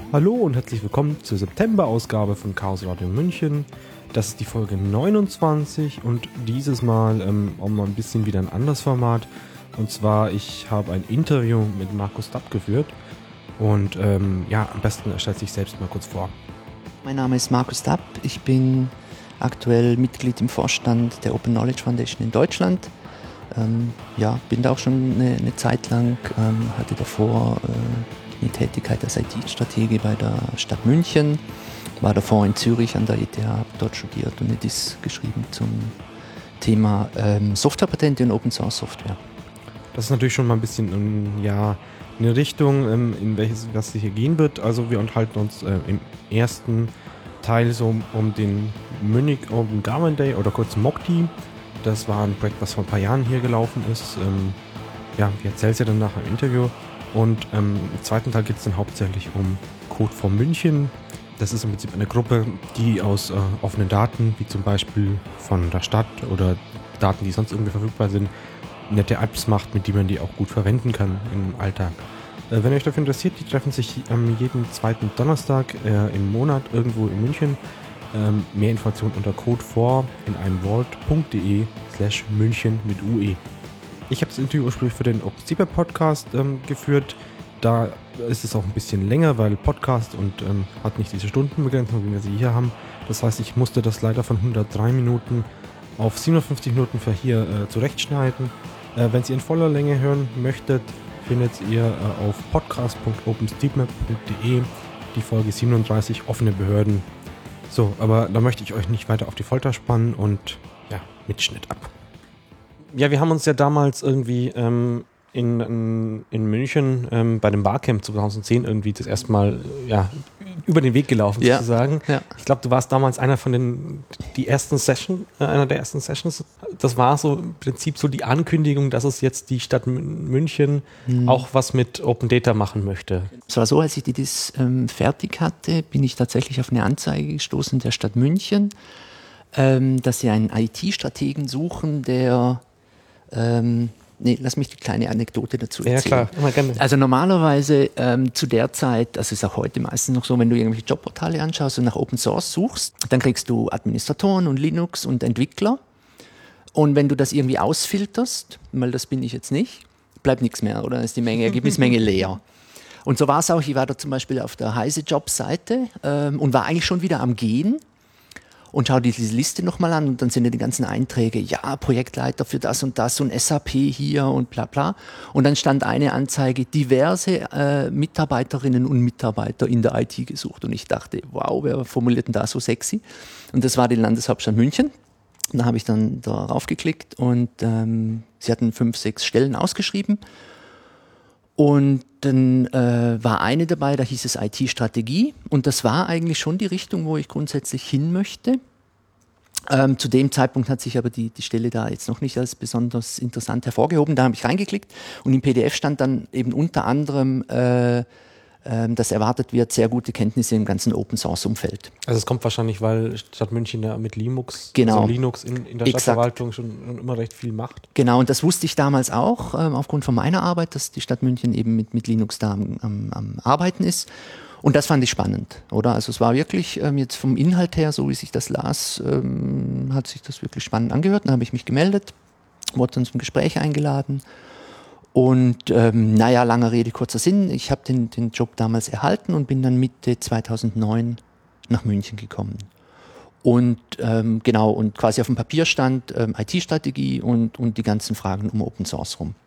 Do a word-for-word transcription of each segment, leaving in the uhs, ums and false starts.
Hallo und herzlich willkommen zur September-Ausgabe von Chaos Radio München. Das ist die Folge neunundzwanzig und dieses Mal ähm, auch mal ein bisschen wieder ein anderes Format. Und zwar, ich habe ein Interview mit Markus Dapp geführt und ähm, ja, am besten er stellt sich selbst mal kurz vor. Mein Name ist Markus Dapp, ich bin aktuell Mitglied im Vorstand der Open Knowledge Foundation in Deutschland. Ähm, ja, bin da auch schon eine, eine Zeit lang, ähm, hatte davor äh, eine Tätigkeit als I T-Stratege bei der Stadt München, war davor in Zürich an der E T H, habe dort studiert und eine Diss geschrieben zum Thema ähm, Softwarepatente und Open Source Software. Das ist natürlich schon mal ein bisschen um, ja, eine Richtung, ähm, in welches was hier gehen wird. Also wir unterhalten uns äh, im ersten Teil so um den Munich Open Government Day oder kurz M O C D. Das war ein Projekt, was vor ein paar Jahren hier gelaufen ist. Ähm, ja, wir erzählen es ja dann nachher im Interview. Und ähm, im zweiten Teil geht es dann hauptsächlich um Code for München. Das ist im Prinzip eine Gruppe, die aus äh, offenen Daten, wie zum Beispiel von der Stadt oder Daten, die sonst irgendwie verfügbar sind, nette Apps macht, mit denen man die auch gut verwenden kann im Alltag. Äh, wenn ihr euch dafür interessiert, die treffen sich ähm, jeden zweiten Donnerstag äh, im Monat irgendwo in München. Ähm, mehr Informationen unter code for in einem Wort.de slash München mit U E. Ich habe das Interview ursprünglich für den OpenStreetMap Podcast ähm, geführt. Da ist es auch ein bisschen länger, weil Podcast und ähm, hat nicht diese Stundenbegrenzung, wie wir sie hier haben. Das heißt, ich musste das leider von hundertdrei Minuten auf siebenundfünfzig Minuten für hier äh, zurechtschneiden. Äh, wenn ihr in voller Länge hören möchtet, findet ihr äh, auf podcast punkt openstreetmap punkt de die Folge siebenunddreißig, offene Behörden. So, aber da möchte ich euch nicht weiter auf die Folter spannen und ja, Mitschnitt ab. Ja, wir haben uns ja damals irgendwie ähm, in, in, in München ähm, bei dem Barcamp zweitausendzehn irgendwie das erste Mal ja, über den Weg gelaufen, ja, sozusagen. Ja. Ich glaube, du warst damals einer von den die ersten Session, äh, einer der ersten Sessions. Das war so im Prinzip so die Ankündigung, dass es jetzt die Stadt München hm. auch was mit Open Data machen möchte. Es war so, als ich die das ähm, fertig hatte, bin ich tatsächlich auf eine Anzeige gestoßen der Stadt München, ähm, dass sie einen I T-Strategen suchen, der ähm, Nee, lass mich die kleine Anekdote dazu erzählen. Ja, klar, immer gerne. Also normalerweise ähm, zu der Zeit, das ist auch heute meistens noch so, wenn du irgendwelche Jobportale anschaust und nach Open Source suchst, dann kriegst du Administratoren und Linux und Entwickler. Und wenn du das irgendwie ausfilterst, weil das bin ich jetzt nicht, bleibt nichts mehr, oder? Dann ist die Menge, Ergebnismenge leer. Und so war es auch, ich war da zum Beispiel auf der Heise Jobs-Seite ähm, und war eigentlich schon wieder am Gehen. Und schau dir diese Liste nochmal an und dann sind ja die ganzen Einträge, ja, Projektleiter für das und das und S A P hier und bla bla. Und dann stand eine Anzeige, diverse äh, Mitarbeiterinnen und Mitarbeiter in der I T gesucht. Und ich dachte, wow, wer formuliert denn da so sexy? Und das war die Landeshauptstadt München. Da habe ich dann darauf geklickt und ähm, sie hatten fünf, sechs Stellen ausgeschrieben. Und dann äh, war eine dabei, da hieß es I T-Strategie und das war eigentlich schon die Richtung, wo ich grundsätzlich hin möchte. Ähm, zu dem Zeitpunkt hat sich aber die, die Stelle da jetzt noch nicht als besonders interessant hervorgehoben. Da habe ich reingeklickt und im P D F stand dann eben unter anderem, äh, äh, dass erwartet wird, sehr gute Kenntnisse im ganzen Open-Source-Umfeld. Also es kommt wahrscheinlich, weil Stadt München ja mit Linux, genau. also Linux in, in der Exakt. Stadtverwaltung schon immer recht viel macht. Genau, und das wusste ich damals auch, ähm, aufgrund von meiner Arbeit, dass die Stadt München eben mit, mit Linux da am, am, am Arbeiten ist. Und das fand ich spannend, oder? Also es war wirklich ähm, jetzt vom Inhalt her, so wie sich das las, ähm, hat sich das wirklich spannend angehört. Dann habe ich mich gemeldet, wurde dann zum Gespräch eingeladen. Und ähm, naja, langer Rede, kurzer Sinn. Ich habe den, den Job damals erhalten und bin dann Mitte zweitausendneun nach München gekommen. Und ähm, genau, und quasi auf dem Papier stand ähm, I T-Strategie und, und die ganzen Fragen um Open Source rum.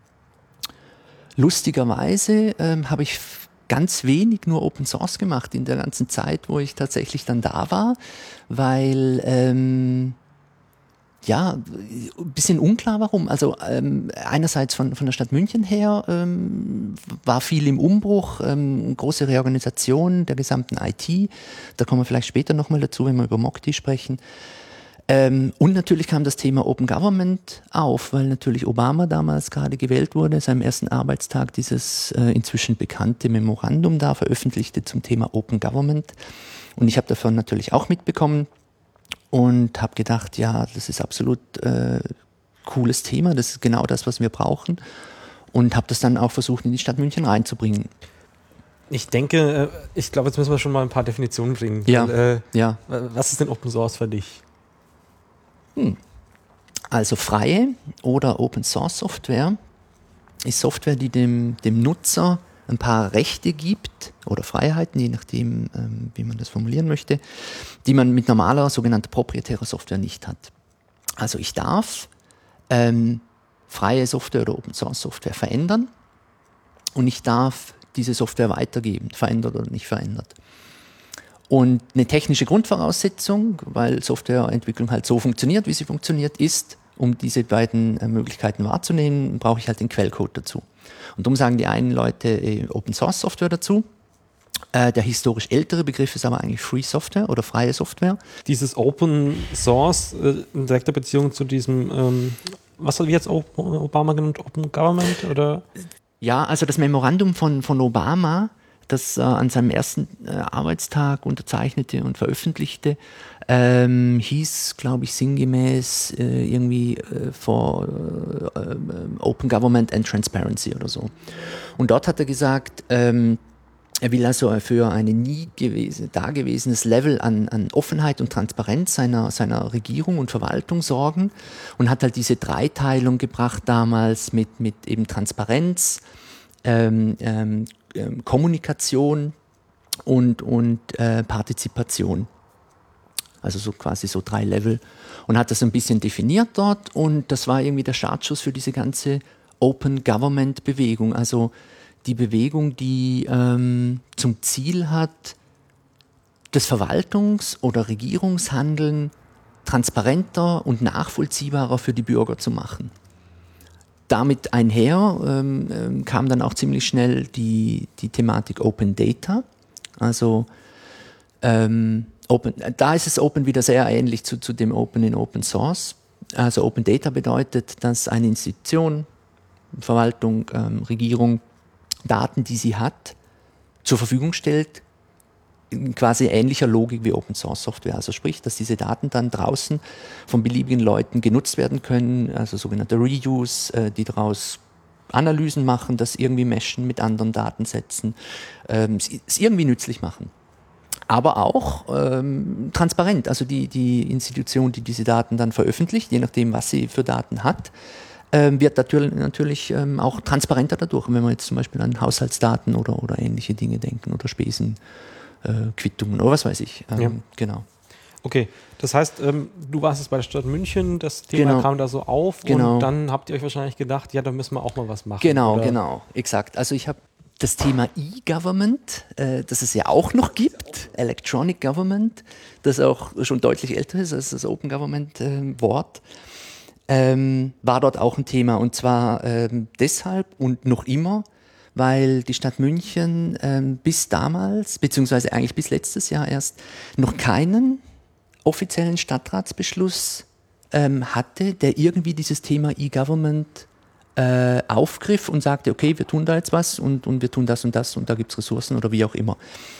Lustigerweise ähm, habe ich f- ganz wenig nur Open Source gemacht in der ganzen Zeit, wo ich tatsächlich dann da war, weil ähm, ja, ein bisschen unklar warum. Also ähm, einerseits von, von der Stadt München her ähm, war viel im Umbruch, ähm, große Reorganisation der gesamten I T. Da kommen wir vielleicht später nochmal dazu, wenn wir über M O C D sprechen. Ähm, und natürlich kam das Thema Open Government auf, weil natürlich Obama damals gerade gewählt wurde, seinem ersten Arbeitstag dieses äh, inzwischen bekannte Memorandum da veröffentlichte zum Thema Open Government. Und ich habe davon natürlich auch mitbekommen. Und habe gedacht, ja, das ist absolut äh, cooles Thema, das ist genau das, was wir brauchen. Und habe das dann auch versucht, in die Stadt München reinzubringen. Ich denke, ich glaube, jetzt müssen wir schon mal ein paar Definitionen bringen. Ja. Weil, äh, ja. Was ist denn Open Source für dich? Hm. Also freie oder Open Source Software ist Software, die dem, dem Nutzer ein paar Rechte gibt oder Freiheiten, je nachdem, ähm, wie man das formulieren möchte, die man mit normaler sogenannter proprietärer Software nicht hat. Also ich darf ähm, freie Software oder Open Source Software verändern und ich darf diese Software weitergeben, verändert oder nicht verändert. Und eine technische Grundvoraussetzung, weil Softwareentwicklung halt so funktioniert, wie sie funktioniert, ist, um diese beiden äh, Möglichkeiten wahrzunehmen, brauche ich halt den Quellcode dazu. Und darum sagen die einen Leute äh, Open Source Software dazu. Äh, der historisch ältere Begriff ist aber eigentlich Free Software oder freie Software. Dieses Open Source äh, in direkter Beziehung zu diesem, ähm, was hat jetzt Obama genannt, Open Government? Oder? Ja, also das Memorandum von, von Obama, das äh, an seinem ersten äh, Arbeitstag unterzeichnete und veröffentlichte, ähm, hieß, glaube ich, sinngemäß äh, irgendwie äh, for äh, Open Government and Transparency oder so. Und dort hat er gesagt, ähm, er will also für ein nie gewesen, dagewesenes Level an, an Offenheit und Transparenz seiner, seiner Regierung und Verwaltung sorgen und hat halt diese Dreiteilung gebracht damals mit, mit eben Transparenz, ähm, ähm, Kommunikation und, und äh, Partizipation. Also so quasi so drei Level. Und hat das ein bisschen definiert dort und das war irgendwie der Startschuss für diese ganze Open Government Bewegung. Also die Bewegung, die ähm, zum Ziel hat, das Verwaltungs- oder Regierungshandeln transparenter und nachvollziehbarer für die Bürger zu machen. Damit einher ähm, kam dann auch ziemlich schnell die, die Thematik Open Data. Also ähm, Open, da ist es Open wieder sehr ähnlich zu, zu dem Open in Open Source. Also Open Data bedeutet, dass eine Institution, Verwaltung, ähm, Regierung Daten, die sie hat, zur Verfügung stellt, in quasi ähnlicher Logik wie Open Source Software. Also sprich, dass diese Daten dann draußen von beliebigen Leuten genutzt werden können, also sogenannte Reuse, äh, die daraus Analysen machen, das irgendwie meshen mit anderen Datensätzen, ähm, es irgendwie nützlich machen. Aber auch ähm, transparent, also die, die Institution, die diese Daten dann veröffentlicht, je nachdem, was sie für Daten hat, ähm, wird natürlich, natürlich ähm, auch transparenter dadurch, wenn wir jetzt zum Beispiel an Haushaltsdaten oder, oder ähnliche Dinge denken oder Spesen. Äh, Quittungen oder was weiß ich. Ähm, ja. Genau. Okay, das heißt, ähm, du warst jetzt bei der Stadt München, das Thema genau. kam da so auf genau. und dann habt ihr euch wahrscheinlich gedacht, ja, da müssen wir auch mal was machen. Genau, oder? genau, exakt. Also ich habe das Thema E-Government, äh, das es ja auch noch gibt, Electronic Government, das auch schon deutlich älter ist als das Open Government äh, Wort, ähm, war dort auch ein Thema und zwar ähm, deshalb und noch immer, weil die Stadt München ähm, bis damals, beziehungsweise eigentlich bis letztes Jahr erst, noch keinen offiziellen Stadtratsbeschluss ähm, hatte, der irgendwie dieses Thema E-Government äh, aufgriff und sagte, okay, wir tun da jetzt was und, und wir tun das und das und da gibt es Ressourcen oder wie auch immer.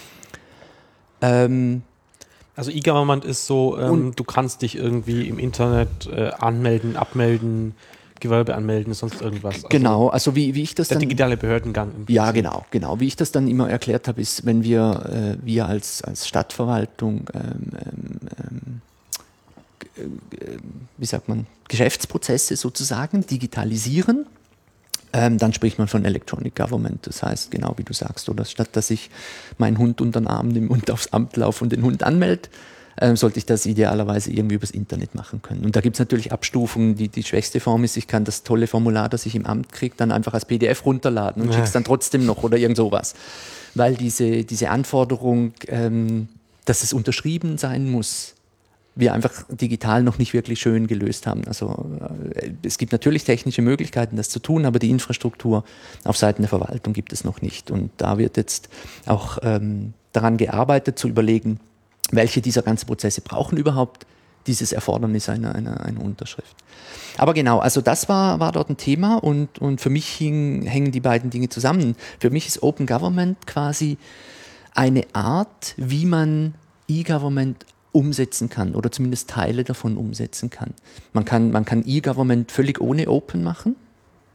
Ähm, also E-Government ist so, ähm, du kannst dich irgendwie im Internet äh, anmelden, abmelden, Gewerbe anmelden, sonst irgendwas. Also genau, also wie, wie ich das der dann... Der digitale Behördengang. Im ja, genau, genau. Wie ich das dann immer erklärt habe, ist, wenn wir, äh, wir als, als Stadtverwaltung, ähm, ähm, äh, wie sagt man, Geschäftsprozesse sozusagen digitalisieren, ähm, dann spricht man von Electronic Government. Das heißt, genau wie du sagst, oder statt dass ich meinen Hund unter den Arm nehme und aufs Amt laufe und den Hund anmelde, Ähm, sollte ich das idealerweise irgendwie übers Internet machen können. Und da gibt es natürlich Abstufungen. Die, die schwächste Form ist, ich kann das tolle Formular, das ich im Amt kriege, dann einfach als P D F runterladen und ja. schicke es dann trotzdem noch oder irgend sowas. Weil diese, diese Anforderung, ähm, dass es unterschrieben sein muss, wir einfach digital noch nicht wirklich schön gelöst haben. Also äh, es gibt natürlich technische Möglichkeiten, das zu tun, aber die Infrastruktur auf Seiten der Verwaltung gibt es noch nicht. Und da wird jetzt auch ähm, daran gearbeitet, zu überlegen, welche dieser ganzen Prozesse brauchen überhaupt dieses Erfordernis einer, einer, einer Unterschrift. Aber genau, also das war, war dort ein Thema und, und für mich hing, hängen die beiden Dinge zusammen. Für mich ist Open Government quasi eine Art, wie man E-Government umsetzen kann oder zumindest Teile davon umsetzen kann. Man kann, man kann E-Government völlig ohne Open machen.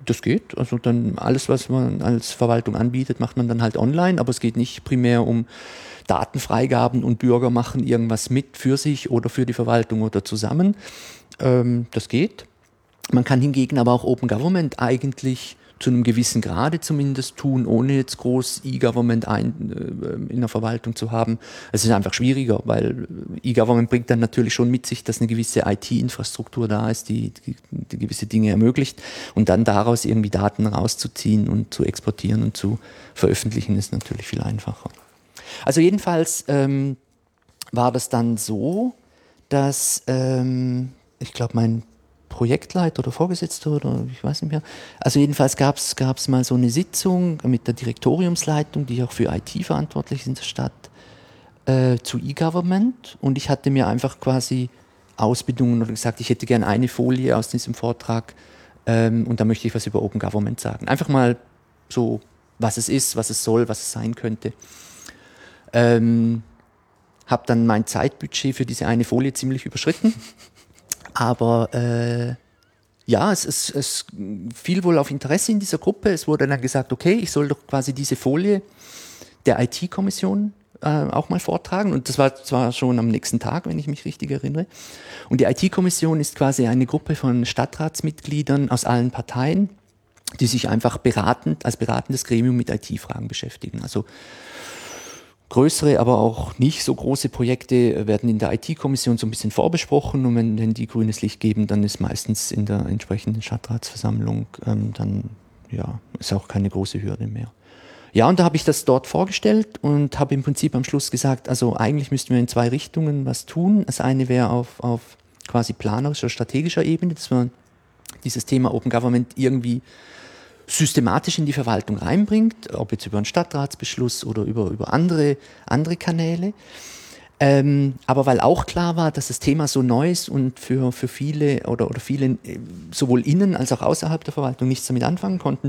Das geht. Also dann alles, was man als Verwaltung anbietet, macht man dann halt online, aber es geht nicht primär um Datenfreigaben und Bürger machen irgendwas mit für sich oder für die Verwaltung oder zusammen. Ähm, das geht. Man kann hingegen aber auch Open Government eigentlich zu einem gewissen Grade zumindest tun, ohne jetzt groß E-Government ein, äh, in der Verwaltung zu haben. Es ist einfach schwieriger, weil E-Government bringt dann natürlich schon mit sich, dass eine gewisse I T-Infrastruktur da ist, die, die, die gewisse Dinge ermöglicht. Und dann daraus irgendwie Daten rauszuziehen und zu exportieren und zu veröffentlichen, ist natürlich viel einfacher. Also jedenfalls ähm, war das dann so, dass ähm, ich glaube, mein Projektleiter oder Vorgesetzter oder ich weiß nicht mehr. Also jedenfalls gab es mal so eine Sitzung mit der Direktoriumsleitung, die auch für I T verantwortlich ist in der Stadt, äh, zu E-Government. Und ich hatte mir einfach quasi Ausbildungen oder gesagt, ich hätte gerne eine Folie aus diesem Vortrag ähm, und da möchte ich was über Open Government sagen. Einfach mal so, was es ist, was es soll, was es sein könnte. Ähm, habe dann mein Zeitbudget für diese eine Folie ziemlich überschritten. Aber äh, ja, es, es, es fiel wohl auf Interesse in dieser Gruppe. Es wurde dann gesagt, okay, ich soll doch quasi diese Folie der I T-Kommission äh, auch mal vortragen. Und das war zwar schon am nächsten Tag, wenn ich mich richtig erinnere. Und die I T-Kommission ist quasi eine Gruppe von Stadtratsmitgliedern aus allen Parteien, die sich einfach beratend, als beratendes Gremium mit I T-Fragen beschäftigen. Also größere, aber auch nicht so große Projekte werden in der I T-Kommission so ein bisschen vorbesprochen und wenn, wenn die grünes Licht geben, dann ist meistens in der entsprechenden Stadtratsversammlung ähm, dann ja, ist auch keine große Hürde mehr. Ja, und da habe ich das dort vorgestellt und habe im Prinzip am Schluss gesagt, also eigentlich müssten wir in zwei Richtungen was tun. Das eine wäre auf, auf quasi planerischer, strategischer Ebene, dass man dieses Thema Open Government irgendwie systematisch in die Verwaltung reinbringt, ob jetzt über einen Stadtratsbeschluss oder über, über andere, andere Kanäle. Ähm, aber weil auch klar war, dass das Thema so neu ist und für, für viele oder, oder viele sowohl innen als auch außerhalb der Verwaltung nichts damit anfangen konnten,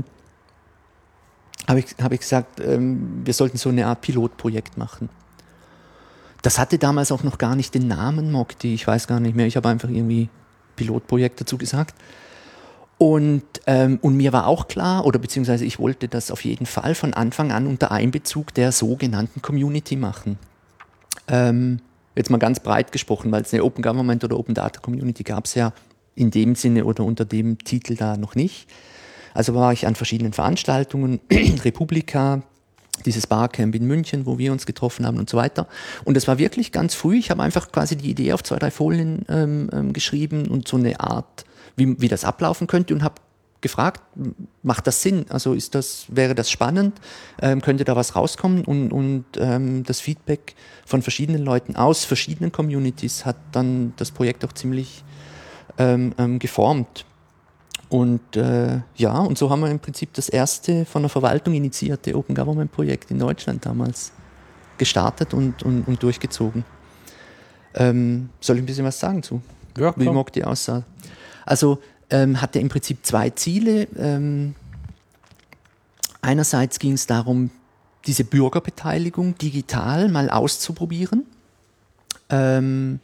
habe ich, habe ich gesagt, ähm, wir sollten so eine Art Pilotprojekt machen. Das hatte damals auch noch gar nicht den Namen Mokti, ich weiß gar nicht mehr, ich habe einfach irgendwie Pilotprojekt dazu gesagt. Und, ähm, und mir war auch klar, oder beziehungsweise ich wollte das auf jeden Fall von Anfang an unter Einbezug der sogenannten Community machen. Ähm, jetzt mal ganz breit gesprochen, weil es eine Open Government oder Open Data Community gab es ja in dem Sinne oder unter dem Titel da noch nicht. Also war ich an verschiedenen Veranstaltungen, Republika, dieses Barcamp in München, wo wir uns getroffen haben und so weiter. Und es war wirklich ganz früh, ich habe einfach quasi die Idee auf zwei, drei Folien ähm, ähm, geschrieben und so eine Art, Wie, wie das ablaufen könnte und habe gefragt, macht das Sinn? Also ist das, wäre das spannend? Ähm, könnte da was rauskommen? Und, und ähm, das Feedback von verschiedenen Leuten aus verschiedenen Communities hat dann das Projekt auch ziemlich ähm, ähm, geformt. Und äh, ja, und so haben wir im Prinzip das erste von der Verwaltung initiierte Open Government Projekt in Deutschland damals gestartet und, und, und durchgezogen. Ähm, soll ich ein bisschen was sagen zu? Ja, wie Mokti aussah? Also ähm, hatte im Prinzip zwei Ziele. Ähm, einerseits ging es darum, diese Bürgerbeteiligung digital mal auszuprobieren. Ähm,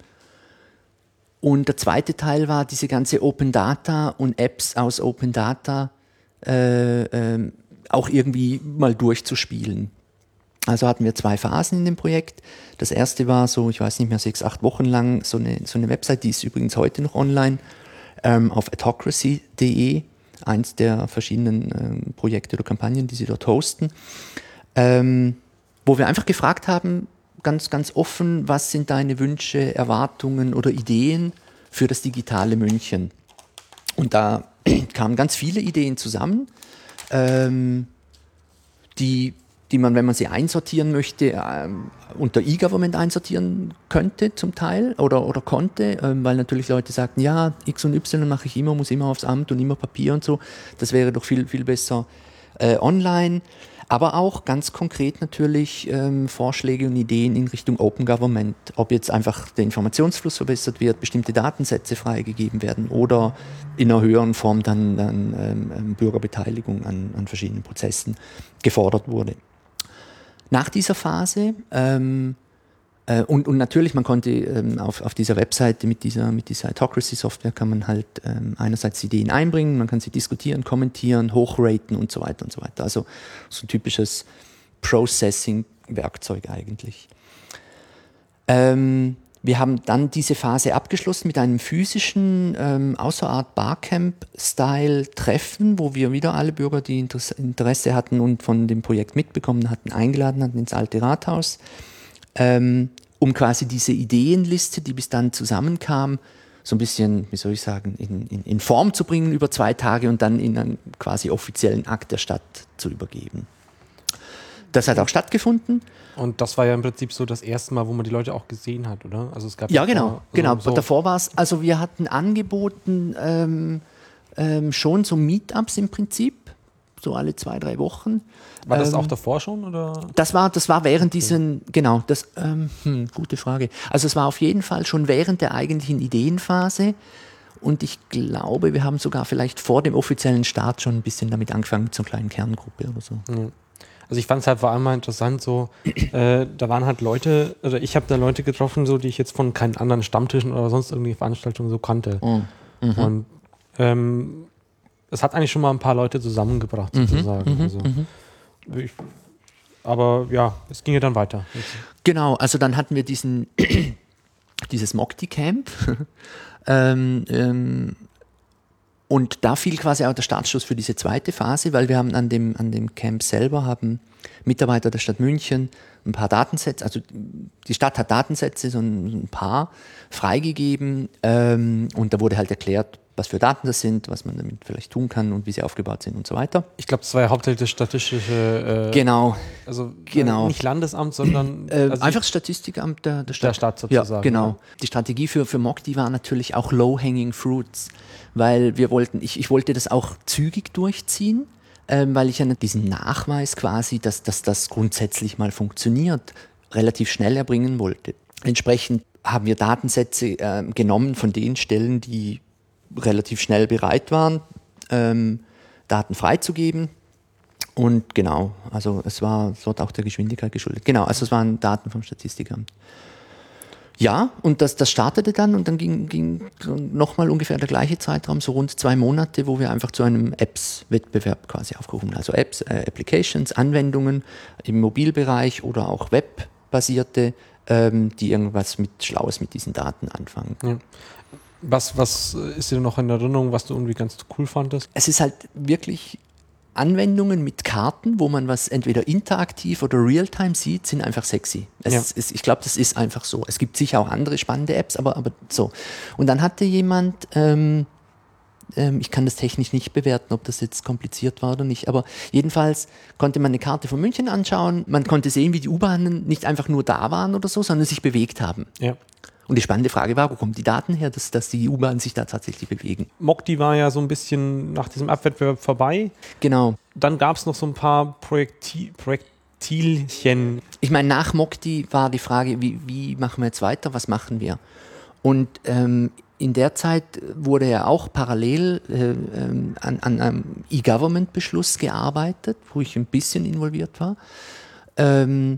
und der zweite Teil war, diese ganze Open Data und Apps aus Open Data äh, äh, auch irgendwie mal durchzuspielen. Also hatten wir zwei Phasen in dem Projekt. Das erste war so, ich weiß nicht mehr, sechs, acht Wochen lang so eine, so eine Website, die ist übrigens heute noch online, ähm, auf adhocracy punkt de, eins der verschiedenen ähm, Projekte oder Kampagnen, die sie dort hosten, ähm, wo wir einfach gefragt haben, ganz, ganz offen, was sind deine Wünsche, Erwartungen oder Ideen für das digitale München? Und da kamen ganz viele Ideen zusammen, ähm, die die man, wenn man sie einsortieren möchte, ähm, unter E-Government einsortieren könnte zum Teil oder, oder konnte, ähm, weil natürlich Leute sagten, ja, X und Y mache ich immer, muss immer aufs Amt und immer Papier und so. Das wäre doch viel, viel besser äh, online. Aber auch ganz konkret natürlich ähm, Vorschläge und Ideen in Richtung Open Government, ob jetzt einfach der Informationsfluss verbessert wird, bestimmte Datensätze freigegeben werden oder in einer höheren Form dann, dann ähm, Bürgerbeteiligung an, an verschiedenen Prozessen gefordert wurde. Nach dieser Phase ähm, Äh, und, und natürlich, man konnte ähm, auf, auf dieser Webseite mit dieser, mit dieser Autocracy-Software kann man halt ähm, einerseits Ideen einbringen, man kann sie diskutieren, kommentieren, hochraten und so weiter und so weiter. Also so ein typisches Processing-Werkzeug eigentlich. Ähm, wir haben dann diese Phase abgeschlossen mit einem physischen, ähm, außerart Barcamp-Style-Treffen, wo wir wieder alle Bürger, die Interesse hatten und von dem Projekt mitbekommen hatten, eingeladen hatten ins alte Rathaus, ähm, um quasi diese Ideenliste, die bis dann zusammenkam, so ein bisschen, wie soll ich sagen, in, in, in Form zu bringen über zwei Tage und dann in einen quasi offiziellen Akt der Stadt zu übergeben. Das hat auch stattgefunden. Und das war ja im Prinzip so das erste Mal, wo man die Leute auch gesehen hat, oder? Also es gab ja, genau. So, genau. So davor war es, also wir hatten angeboten ähm, ähm, schon so Meetups im Prinzip, so alle zwei, drei Wochen. War das ähm, auch davor schon, oder? Das war, das war während diesen, genau, das, ähm, hm, gute Frage. Also es war auf jeden Fall schon während der eigentlichen Ideenphase. Und ich glaube, wir haben sogar vielleicht vor dem offiziellen Start schon ein bisschen damit angefangen, mit so einer kleinen Kerngruppe oder so. Ja. Also ich fand es halt vor allem mal interessant, so, äh, da waren halt Leute, oder ich habe da Leute getroffen, so, die ich jetzt von keinen anderen Stammtischen oder sonst irgendwie Veranstaltungen so kannte. Mhm. Und ähm, es hat eigentlich schon mal ein paar Leute zusammengebracht, sozusagen. Mhm, also, ich, aber ja, es ging ja dann weiter. Genau, also dann hatten wir diesen dieses Mokti-Camp. ähm, ähm, Und da fiel quasi auch der Startschuss für diese zweite Phase, weil wir haben an dem, an dem Camp selber haben Mitarbeiter der Stadt München ein paar Datensätze, also die Stadt hat Datensätze, so ein, ein paar freigegeben ähm, und da wurde halt erklärt, was für Daten das sind, was man damit vielleicht tun kann und wie sie aufgebaut sind und so weiter. Ich glaube, das war ja hauptsächlich das statistische, äh, genau, also genau. Äh, nicht Landesamt, sondern äh, also einfach das Statistikamt der, der Stadt. Der Stadt sozusagen. Ja, genau. Ja. Die Strategie für, für Mokti war natürlich auch Low-Hanging Fruits, weil wir wollten, ich, ich wollte das auch zügig durchziehen, ähm, weil ich ja diesen Nachweis quasi, dass, dass das grundsätzlich mal funktioniert, relativ schnell erbringen wollte. Entsprechend haben wir Datensätze äh, genommen von den Stellen, die relativ schnell bereit waren, ähm, Daten freizugeben. Und genau, also es war dort auch der Geschwindigkeit geschuldet. Genau, also es waren Daten vom Statistikamt. Ja, und das, das startete dann und dann ging, ging nochmal ungefähr der gleiche Zeitraum, so rund zwei Monate, wo wir einfach zu einem Apps-Wettbewerb quasi aufgerufen haben. Also Apps, äh, Applications, Anwendungen im Mobilbereich oder auch webbasierte, ähm, die irgendwas mit Schlaues mit diesen Daten anfangen. Ja. Was, was ist dir noch in Erinnerung, was du irgendwie ganz cool fandest? Es ist halt wirklich Anwendungen mit Karten, wo man was entweder interaktiv oder real-time sieht, sind einfach sexy. Es ja. ist, ich glaube, das ist einfach so. Es gibt sicher auch andere spannende Apps, aber, aber so. Und dann hatte jemand, ähm, ähm, ich kann das technisch nicht bewerten, ob das jetzt kompliziert war oder nicht, aber jedenfalls konnte man eine Karte von München anschauen, man konnte sehen, wie die U-Bahnen nicht einfach nur da waren oder so, sondern sich bewegt haben. Ja. Und die spannende Frage war, wo kommen die Daten her, dass, dass die U-Bahnen sich da tatsächlich bewegen? Mokti war ja so ein bisschen nach diesem Abwettbewerb vorbei. Genau. Dann gab es noch so ein paar Projekti- Projektilchen. Ich meine, nach Mokti war die Frage, wie, wie machen wir jetzt weiter, was machen wir? Und ähm, in der Zeit wurde ja auch parallel äh, ähm, an, an einem E-Government-Beschluss gearbeitet, wo ich ein bisschen involviert war. Ähm,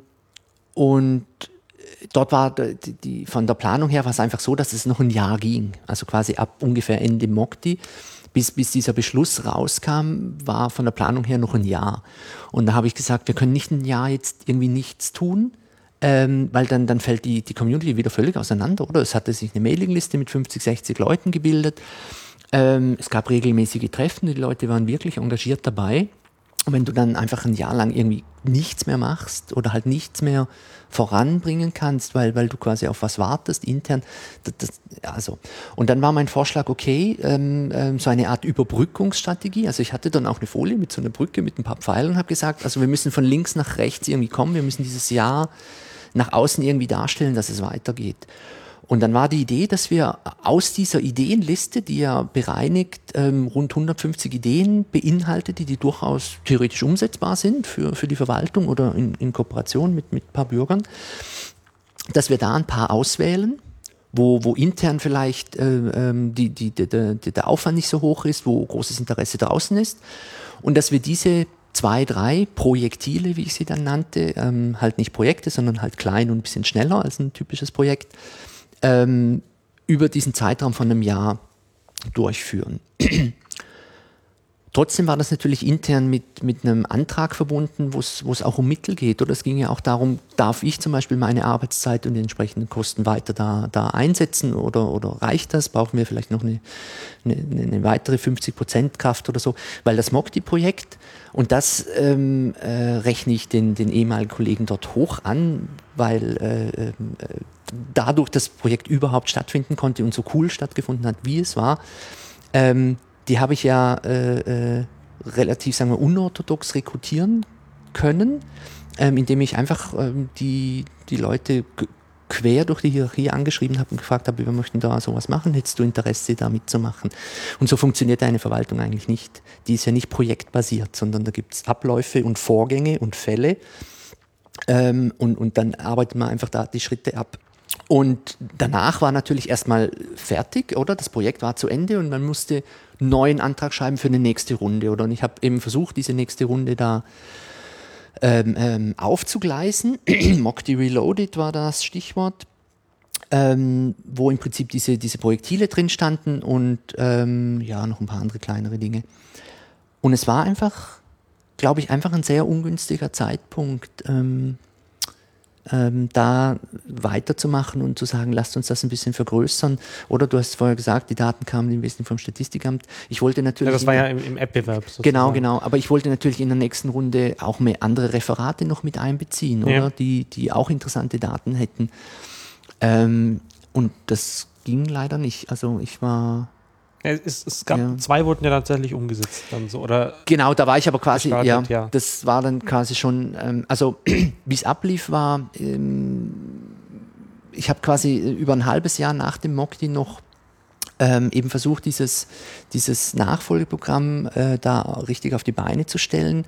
und dort war die, die, von der Planung her war es einfach so, dass es noch ein Jahr ging. Also quasi ab ungefähr Ende Mokti, bis, bis dieser Beschluss rauskam, war von der Planung her noch ein Jahr. Und da habe ich gesagt, wir können nicht ein Jahr jetzt irgendwie nichts tun, ähm, weil dann, dann fällt die, die Community wieder völlig auseinander, oder? Es hatte sich eine Mailingliste mit fünfzig, sechzig Leuten gebildet. Ähm, es gab regelmäßige Treffen, die Leute waren wirklich engagiert dabei. Und wenn du dann einfach ein Jahr lang irgendwie nichts mehr machst oder halt nichts mehr voranbringen kannst, weil, weil du quasi auf was wartest, intern, das, das, also. Und dann war mein Vorschlag, okay, ähm, ähm, so eine Art Überbrückungsstrategie. Also ich hatte dann auch eine Folie mit so einer Brücke mit ein paar Pfeilen und habe gesagt, also wir müssen von links nach rechts irgendwie kommen, wir müssen dieses Jahr nach außen irgendwie darstellen, dass es weitergeht. Und dann war die Idee, dass wir aus dieser Ideenliste, die ja bereinigt ähm, rund hundertfünfzig Ideen beinhaltet, die, die durchaus theoretisch umsetzbar sind für, für die Verwaltung oder in, in Kooperation mit, mit ein paar Bürgern, dass wir da ein paar auswählen, wo, wo intern vielleicht äh, ähm, die, die, die, die, der Aufwand nicht so hoch ist, wo großes Interesse draußen ist und dass wir diese zwei, drei Projektile, wie ich sie dann nannte, ähm, halt nicht Projekte, sondern halt klein und ein bisschen schneller als ein typisches Projekt, ähm, über diesen Zeitraum von einem Jahr durchführen. Trotzdem war das natürlich intern mit, mit einem Antrag verbunden, wo es auch um Mittel geht. Oder es ging ja auch darum, darf ich zum Beispiel meine Arbeitszeit und die entsprechenden Kosten weiter da, da einsetzen oder, oder reicht das? Brauchen wir vielleicht noch eine, eine, eine weitere fünfzig Prozent Kraft oder so? Weil das M O C T-Projekt, und das ähm, äh, rechne ich den, den ehemaligen Kollegen dort hoch an, weil äh, äh, dadurch das Projekt überhaupt stattfinden konnte und so cool stattgefunden hat, wie es war, ähm, die habe ich ja äh, äh, relativ, sagen wir, unorthodox rekrutieren können, ähm, indem ich einfach ähm, die, die Leute g- quer durch die Hierarchie angeschrieben habe und gefragt habe, wir möchten da sowas machen, hättest du Interesse, da mitzumachen? Und so funktioniert eine Verwaltung eigentlich nicht. Die ist ja nicht projektbasiert, sondern da gibt es Abläufe und Vorgänge und Fälle ähm, und, und dann arbeitet man einfach da die Schritte ab. Und danach war natürlich erstmal fertig, oder? Das Projekt war zu Ende und man musste einen neuen Antrag schreiben für eine nächste Runde. Oder? Und ich habe eben versucht, diese nächste Runde da ähm, ähm, aufzugleisen. M O C T Reloaded war das Stichwort, ähm, wo im Prinzip diese, diese Projektile drin standen und ähm, ja, noch ein paar andere kleinere Dinge. Und es war einfach, glaube ich, einfach ein sehr ungünstiger Zeitpunkt, ähm, Ähm, da weiterzumachen und zu sagen, lasst uns das ein bisschen vergrößern. Oder du hast vorher gesagt, die Daten kamen im Wesentlichen vom Statistikamt. Ich wollte natürlich... Ja, das war ja im, im Wettbewerb sozusagen. Genau, genau. Aber ich wollte natürlich in der nächsten Runde auch mehr andere Referate noch mit einbeziehen, oder? Ja. Die, die auch interessante Daten hätten. Ähm, und das ging leider nicht. Also ich war... Es, es gab Ja. zwei wurden ja tatsächlich umgesetzt dann so, oder? Genau, da war ich aber quasi, ja, Gestartet, ja. das war dann quasi schon, ähm, also wie es ablief war, ähm, ich habe quasi über ein halbes Jahr nach dem M O C T noch ähm, eben versucht, dieses, dieses Nachfolgeprogramm äh, da richtig auf die Beine zu stellen.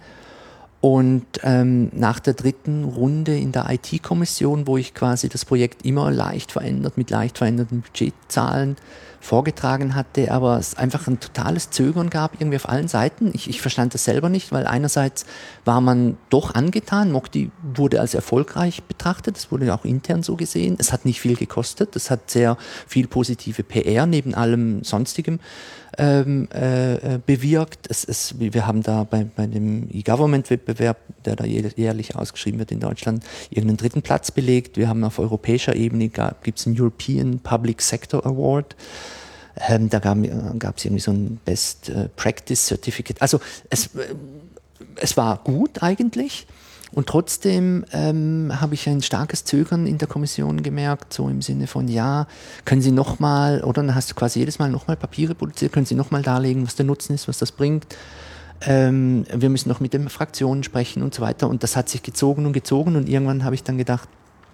Und ähm, nach der dritten Runde in der I T-Kommission, wo ich quasi das Projekt immer leicht verändert, mit leicht veränderten Budgetzahlen vorgetragen hatte, aber es einfach ein totales Zögern gab, irgendwie auf allen Seiten. Ich, ich verstand das selber nicht, weil einerseits war man doch angetan, M O C T wurde als erfolgreich betrachtet, das wurde auch intern so gesehen. Es hat nicht viel gekostet, es hat sehr viel positive P R neben allem Sonstigem ähm, äh, bewirkt. Es, es, wir haben da bei, bei dem E-Government-Wettbewerb, der da jährlich ausgeschrieben wird in Deutschland, irgendeinen dritten Platz belegt. Wir haben auf europäischer Ebene, gibt es einen European Public Sector Award. Ähm, da gab es irgendwie so ein Best äh, Practice Certificate. Also es, äh, es war gut eigentlich. Und trotzdem ähm, habe ich ein starkes Zögern in der Kommission gemerkt, so im Sinne von, ja, können Sie nochmal, oder dann hast du quasi jedes Mal nochmal Papiere produziert, können Sie nochmal darlegen, was der Nutzen ist, was das bringt. Ähm, wir müssen noch mit den Fraktionen sprechen und so weiter. Und das hat sich gezogen und gezogen und irgendwann habe ich dann gedacht,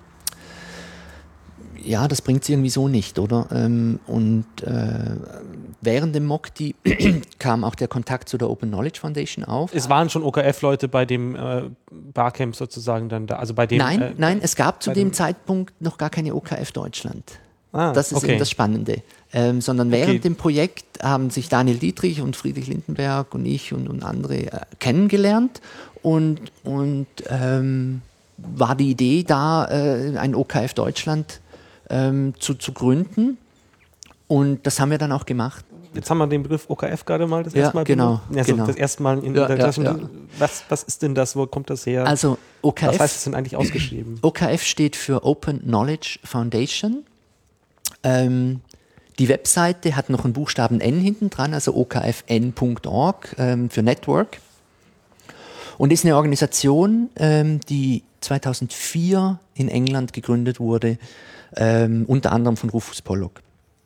ja, das bringt es irgendwie so nicht, oder? Ähm, und äh, während dem M O C T kam auch der Kontakt zu der Open Knowledge Foundation auf. Es waren schon O K F-Leute bei dem äh, Barcamp sozusagen dann da, also bei dem... Nein, äh, nein, es gab zu dem, dem Zeitpunkt noch gar keine O K F Deutschland. Ah, das ist okay. eben das Spannende. Ähm, sondern während Okay. dem Projekt haben sich Daniel Dietrich und Friedrich Lindenberg und ich und, und andere äh, kennengelernt und, und ähm, war die Idee da, äh, ein O K F Deutschland ähm, zu, zu gründen. Und das haben wir dann auch gemacht. Jetzt haben wir den Begriff O K F gerade mal das Ja, erste Mal genau, benutzt. Also genau. das erste Mal in Ja, der ja, Klasse. ja. Was, was ist denn das? Wo kommt das her? Also O K F, was heißt es denn eigentlich ausgeschrieben? O K F steht für Open Knowledge Foundation. Ähm, die Webseite hat noch einen Buchstaben N hinten dran, also o k f n punkt org ähm, für Network. Und ist eine Organisation, ähm, die zweitausendvier in England gegründet wurde, ähm, unter anderem von Rufus Pollock.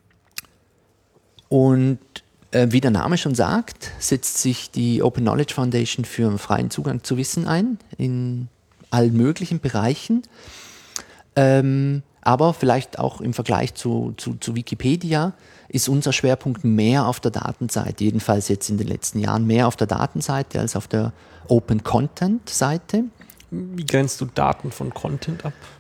Und äh, wie der Name schon sagt, setzt sich die Open Knowledge Foundation für einen freien Zugang zu Wissen ein, in allen möglichen Bereichen. Ähm, aber vielleicht auch im Vergleich zu, zu, zu Wikipedia ist unser Schwerpunkt mehr auf der Datenseite, jedenfalls jetzt in den letzten Jahren mehr auf der Datenseite als auf der Open Content Seite. Wie grenzt du Daten von Content ab?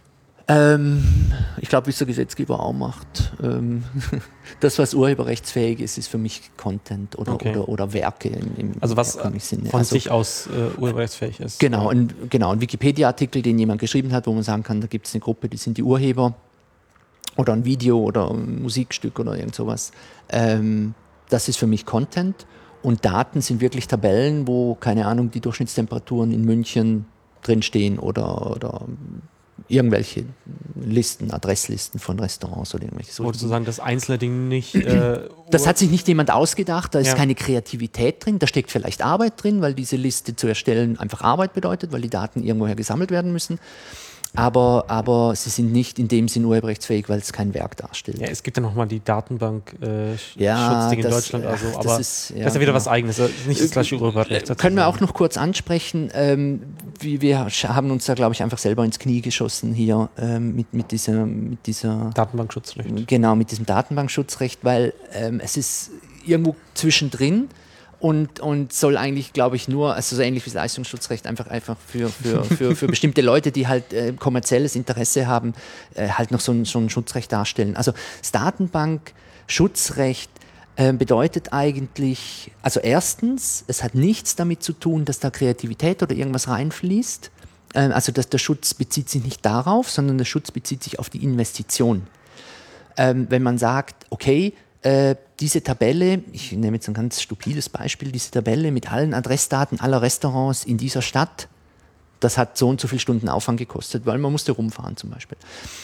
Ähm, ich glaube, wie es der Gesetzgeber auch macht. Ähm, das, was urheberrechtsfähig ist, ist für mich Content oder, Okay. oder, oder Werke im, im Also was Sinne. von Also, sich aus äh, urheberrechtsfähig ist. Genau, ein, genau, ein Wikipedia-Artikel, den jemand geschrieben hat, wo man sagen kann, da gibt es eine Gruppe, die sind die Urheber. Oder ein Video oder ein Musikstück oder irgend sowas. Ähm, das ist für mich Content. Und Daten sind wirklich Tabellen, wo, keine Ahnung, die Durchschnittstemperaturen in München drinstehen oder, oder irgendwelche Listen, Adresslisten von Restaurants oder irgendwelche. Wolltest du sagen, das einzelne Ding nicht... Äh, Das hat sich nicht jemand ausgedacht, da ist Ja. keine Kreativität drin, da steckt vielleicht Arbeit drin, weil diese Liste zu erstellen einfach Arbeit bedeutet, weil die Daten irgendwoher gesammelt werden müssen. Aber, aber sie sind nicht in dem Sinn urheberrechtsfähig, weil es kein Werk darstellt. Ja, es gibt ja nochmal die Datenbank äh, Ja, Schutzding in das- Deutschland, also, ach, aber das das ist- ist, ja, ja wieder genau. was Eigenes, das ist nicht das gleiche Urheberrecht. Können wir sozusagen. auch noch kurz ansprechen, ähm, wie wir sch- haben uns da, glaube ich, einfach selber ins Knie geschossen hier ähm, mit, mit dieser, mit dieser Datenbankschutzrecht. Genau, mit diesem Datenbankschutzrecht, weil ähm, es ist irgendwo zwischendrin und, und soll eigentlich, glaube ich, nur, also so ähnlich wie das Leistungsschutzrecht, einfach, einfach für, für, für, für bestimmte Leute, die halt äh, kommerzielles Interesse haben, äh, halt noch so ein, so ein Schutzrecht darstellen. Also das Datenbankschutzrecht äh, bedeutet eigentlich, also erstens, es hat nichts damit zu tun, dass da Kreativität oder irgendwas reinfließt. Ähm, also dass der Schutz bezieht sich nicht darauf, sondern der Schutz bezieht sich auf die Investition. Ähm, wenn man sagt, okay, äh, diese Tabelle, ich nehme jetzt ein ganz stupides Beispiel, diese Tabelle mit allen Adressdaten aller Restaurants in dieser Stadt, das hat so und so viele Stunden Aufwand gekostet, weil man musste rumfahren zum Beispiel.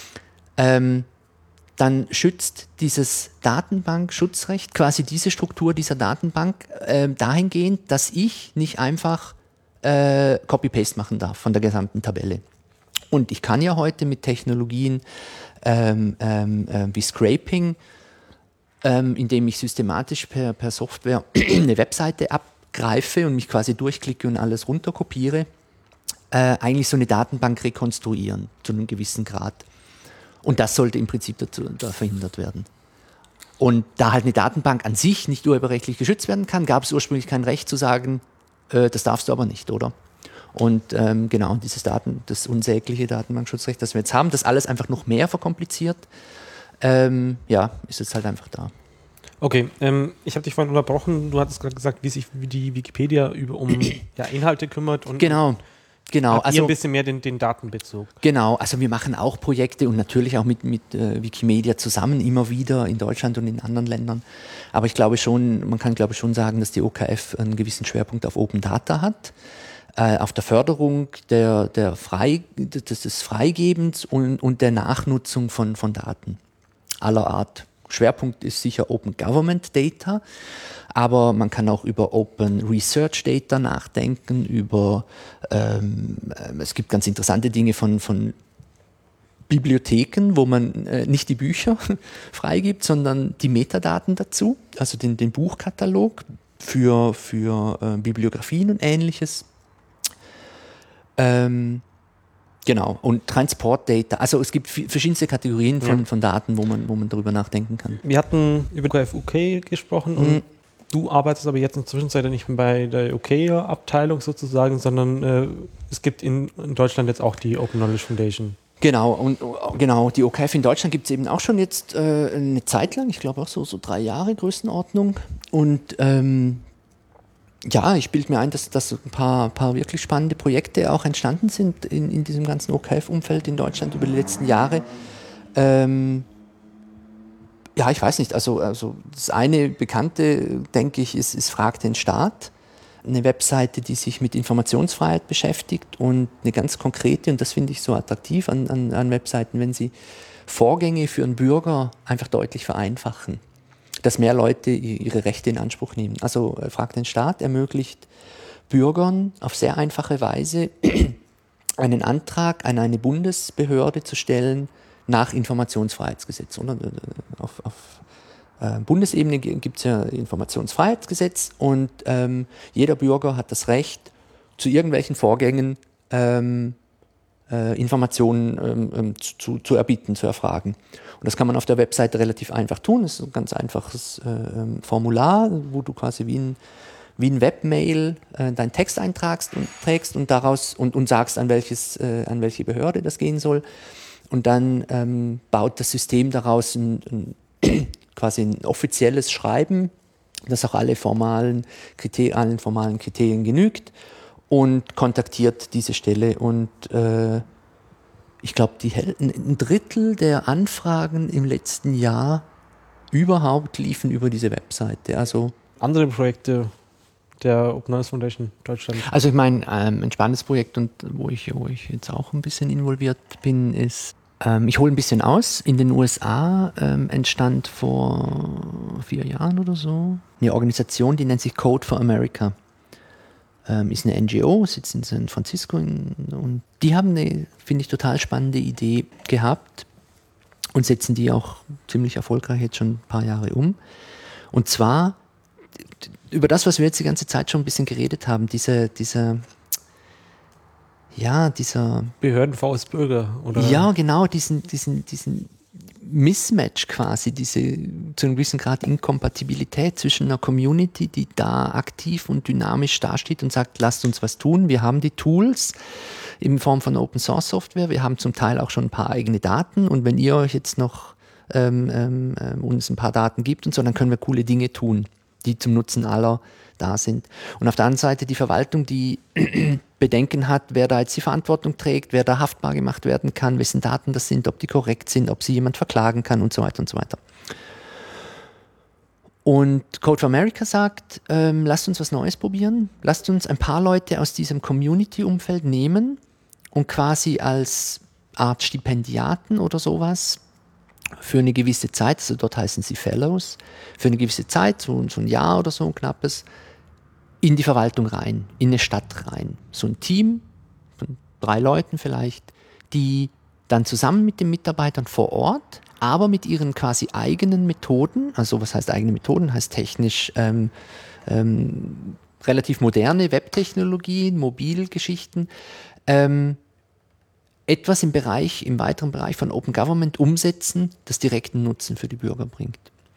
Ähm, dann schützt dieses Datenbankschutzrecht quasi diese Struktur dieser Datenbank äh, dahingehend, dass ich nicht einfach äh, Copy-Paste machen darf von der gesamten Tabelle. Und ich kann ja heute mit Technologien ähm, ähm, äh, wie Scraping, ähm, indem ich systematisch per, per Software eine Webseite abgreife und mich quasi durchklicke und alles runterkopiere, äh, eigentlich so eine Datenbank rekonstruieren zu einem gewissen Grad. Und das sollte im Prinzip dazu, da verhindert werden. Und da halt eine Datenbank an sich nicht urheberrechtlich geschützt werden kann, gab es ursprünglich kein Recht zu sagen, äh, das darfst du aber nicht, oder? Und ähm, genau, dieses Daten, das unsägliche Datenbankschutzrecht, das wir jetzt haben, das alles einfach noch mehr verkompliziert, ähm, ja, ist jetzt halt einfach da. Okay, ähm, ich habe dich vorhin unterbrochen. Du hattest gerade gesagt, wie sich wie die Wikipedia über, um ja, Inhalte kümmert und Genau, genau. habt ihr Also, ein bisschen mehr den, den Datenbezug. genau, also wir machen auch Projekte und natürlich auch mit, mit äh, Wikimedia zusammen, immer wieder in Deutschland und in anderen Ländern. Aber ich glaube schon, man kann glaube ich schon sagen, dass die O K F einen gewissen Schwerpunkt auf Open Data hat. Äh, auf der Förderung der, der Frei, des, des Freigebens und, und der Nachnutzung von, von Daten aller Art. Schwerpunkt ist sicher Open Government Data, aber man kann auch über Open Research Data nachdenken, über, ähm, es gibt ganz interessante Dinge von, von Bibliotheken, wo man äh, nicht die Bücher freigibt, sondern die Metadaten dazu, also den, den Buchkatalog für, für äh, Bibliografien und Ähnliches. Ähm, genau, und Transportdata, also es gibt v- verschiedenste Kategorien von, Ja. von Daten, wo man, wo man darüber nachdenken kann. Wir hatten über O K F U K gesprochen und Mhm. du arbeitest aber jetzt in der Zwischenzeit nicht mehr bei der O K-Abteilung sozusagen, sondern äh, es gibt in, in Deutschland jetzt auch die Open Knowledge Foundation. Genau, und genau, die O K F in Deutschland gibt es eben auch schon jetzt äh, eine Zeit lang, ich glaube auch so, so drei Jahre Größenordnung. Und ähm, ja, ich bilde mir ein, dass, dass ein paar, paar wirklich spannende Projekte auch entstanden sind in, in diesem ganzen O K F-Umfeld in Deutschland über die letzten Jahre. Ähm, ja, ich weiß nicht, also, also das eine Bekannte, denke ich, ist, ist Frag den Staat. Eine Webseite, die sich mit Informationsfreiheit beschäftigt und eine ganz konkrete, und das finde ich so attraktiv an, an, an Webseiten, wenn sie Vorgänge für einen Bürger einfach deutlich vereinfachen, dass mehr Leute ihre Rechte in Anspruch nehmen. Also äh, Frag den Staat ermöglicht Bürgern auf sehr einfache Weise einen Antrag an eine Bundesbehörde zu stellen nach Informationsfreiheitsgesetz. Oder? Auf, auf äh, Bundesebene gibt es ja Informationsfreiheitsgesetz und ähm, jeder Bürger hat das Recht, zu irgendwelchen Vorgängen ähm, äh, Informationen ähm, zu, zu erbieten, zu erfragen. Und das kann man auf der Webseite relativ einfach tun. Das ist ein ganz einfaches äh, Formular, wo du quasi wie ein, wie ein Webmail äh, deinen Text eintragst und trägst und daraus und, und sagst, an welches, äh, an welche Behörde das gehen soll. und dann ähm, baut das System daraus ein, ein, quasi ein offizielles Schreiben, das auch alle formalen Kriterien, allen formalen Kriterien genügt und kontaktiert diese Stelle. Und äh, ich glaube, ein Drittel der Anfragen im letzten Jahr überhaupt liefen über diese Webseite. Also andere Projekte der Open Knowledge Foundation Deutschland? Also ich meine, ähm, ein spannendes Projekt, und wo ich, wo ich jetzt auch ein bisschen involviert bin, ist, ähm, ich hole ein bisschen aus. In den U S A ähm, entstand vor vier Jahren oder so eine Organisation, die nennt sich Code for America. Ähm, ist eine N G O, sitzt in San Francisco in, und die haben eine, finde ich, total spannende Idee gehabt und setzen die auch ziemlich erfolgreich jetzt schon ein paar Jahre um. Und zwar über das, was wir jetzt die ganze Zeit schon ein bisschen geredet haben, diese, diese, ja, dieser Behörden vs Bürger, oder? Ja, genau, diesen, diesen, diesen Mismatch quasi, diese zu einem gewissen Grad Inkompatibilität zwischen einer Community, die da aktiv und dynamisch dasteht und sagt, lasst uns was tun, wir haben die Tools in Form von Open Source Software, wir haben zum Teil auch schon ein paar eigene Daten, und wenn ihr euch jetzt noch ähm, ähm, uns ein paar Daten gibt und so, dann können wir coole Dinge tun, die zum Nutzen aller da sind. Und auf der anderen Seite die Verwaltung, die Bedenken hat, wer da jetzt die Verantwortung trägt, wer da haftbar gemacht werden kann, wessen Daten das sind, ob die korrekt sind, ob sie jemand verklagen kann und so weiter und so weiter. Und Code for America sagt, ähm, lasst uns was Neues probieren, lasst uns ein paar Leute aus diesem Community-Umfeld nehmen und quasi als Art Stipendiaten oder sowas für eine gewisse Zeit, also dort heißen sie Fellows, für eine gewisse Zeit, so, so ein Jahr oder so, ein knappes, in die Verwaltung rein, in eine Stadt rein. So ein Team von drei Leuten vielleicht, die dann zusammen mit den Mitarbeitern vor Ort, aber mit ihren quasi eigenen Methoden, also was heißt eigene Methoden, heißt technisch ähm, ähm, relativ moderne Webtechnologien, Mobilgeschichten, ähm, etwas im Bereich, im weiteren Bereich von Open Government umsetzen, das direkten Nutzen für die Bürger bringt.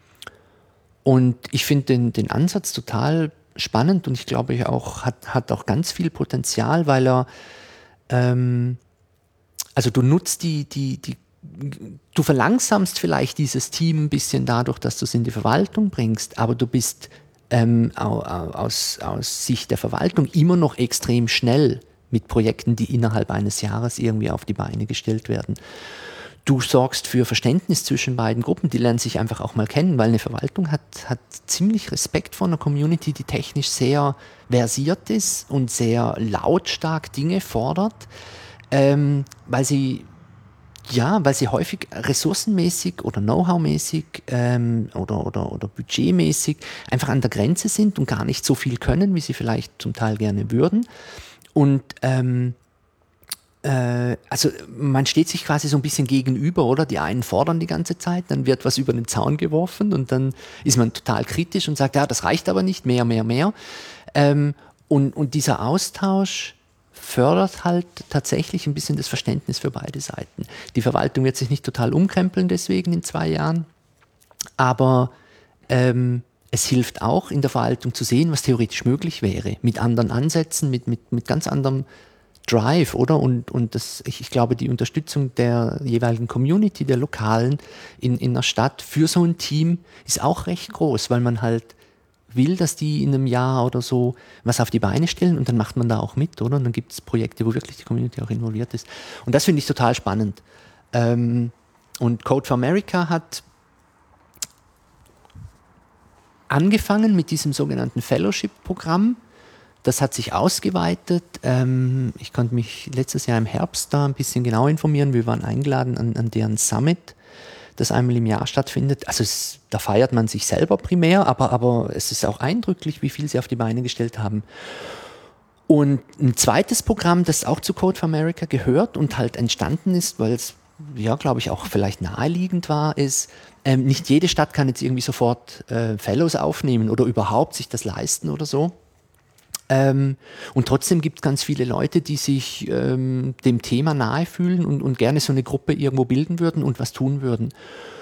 Und ich finde den, den Ansatz total spannend, und ich glaube, er auch, hat, hat auch ganz viel Potenzial, weil er, ähm, also du nutzt die, die, die, du verlangsamst vielleicht dieses Team ein bisschen dadurch, dass du es in die Verwaltung bringst, aber du bist ähm, aus, aus Sicht der Verwaltung immer noch extrem schnell mit Projekten, die innerhalb eines Jahres irgendwie auf die Beine gestellt werden. Du sorgst für Verständnis zwischen beiden Gruppen, die lernen sich einfach auch mal kennen, weil eine Verwaltung hat, hat ziemlich Respekt vor einer Community, die technisch sehr versiert ist und sehr lautstark Dinge fordert, ähm, weil sie ja, weil sie häufig ressourcenmäßig oder Know-how-mäßig ähm, oder, oder, oder budgetmäßig einfach an der Grenze sind und gar nicht so viel können, wie sie vielleicht zum Teil gerne würden. Und ähm, äh, also man steht sich quasi so ein bisschen gegenüber, oder? Die einen fordern die ganze Zeit, dann wird was über den Zaun geworfen und dann ist man total kritisch und sagt, ja, das reicht aber nicht, mehr, mehr, mehr. Ähm, und, und dieser Austausch fördert halt tatsächlich ein bisschen das Verständnis für beide Seiten. Die Verwaltung wird sich nicht total umkrempeln deswegen in zwei Jahren, aber ähm, es hilft auch in der Verwaltung zu sehen, was theoretisch möglich wäre, mit anderen Ansätzen, mit, mit, mit ganz anderem Drive, oder? Und, und das, ich, ich glaube, die Unterstützung der jeweiligen Community, der Lokalen in, in einer Stadt für so ein Team ist auch recht groß, weil man halt will, dass die in einem Jahr oder so was auf die Beine stellen, und dann macht man da auch mit, oder? Und dann gibt es Projekte, wo wirklich die Community auch involviert ist. Und das finde ich total spannend. Ähm, und Code for America hat angefangen mit diesem sogenannten Fellowship-Programm. Das hat sich ausgeweitet. Ähm, ich konnte mich letztes Jahr im Herbst da ein bisschen genau informieren. Wir waren eingeladen an, an deren Summit, das einmal im Jahr stattfindet. Also es, da feiert man sich selber primär, aber, aber es ist auch eindrücklich, wie viel sie auf die Beine gestellt haben. Und ein zweites Programm, das auch zu Code for America gehört und halt entstanden ist, weil es, ja, glaube ich, auch vielleicht naheliegend war, ist, ähm, nicht jede Stadt kann jetzt irgendwie sofort äh, Fellows aufnehmen oder überhaupt sich das leisten oder so. Ähm, und trotzdem gibt es ganz viele Leute, die sich ähm, dem Thema nahe fühlen und, und gerne so eine Gruppe irgendwo bilden würden und was tun würden.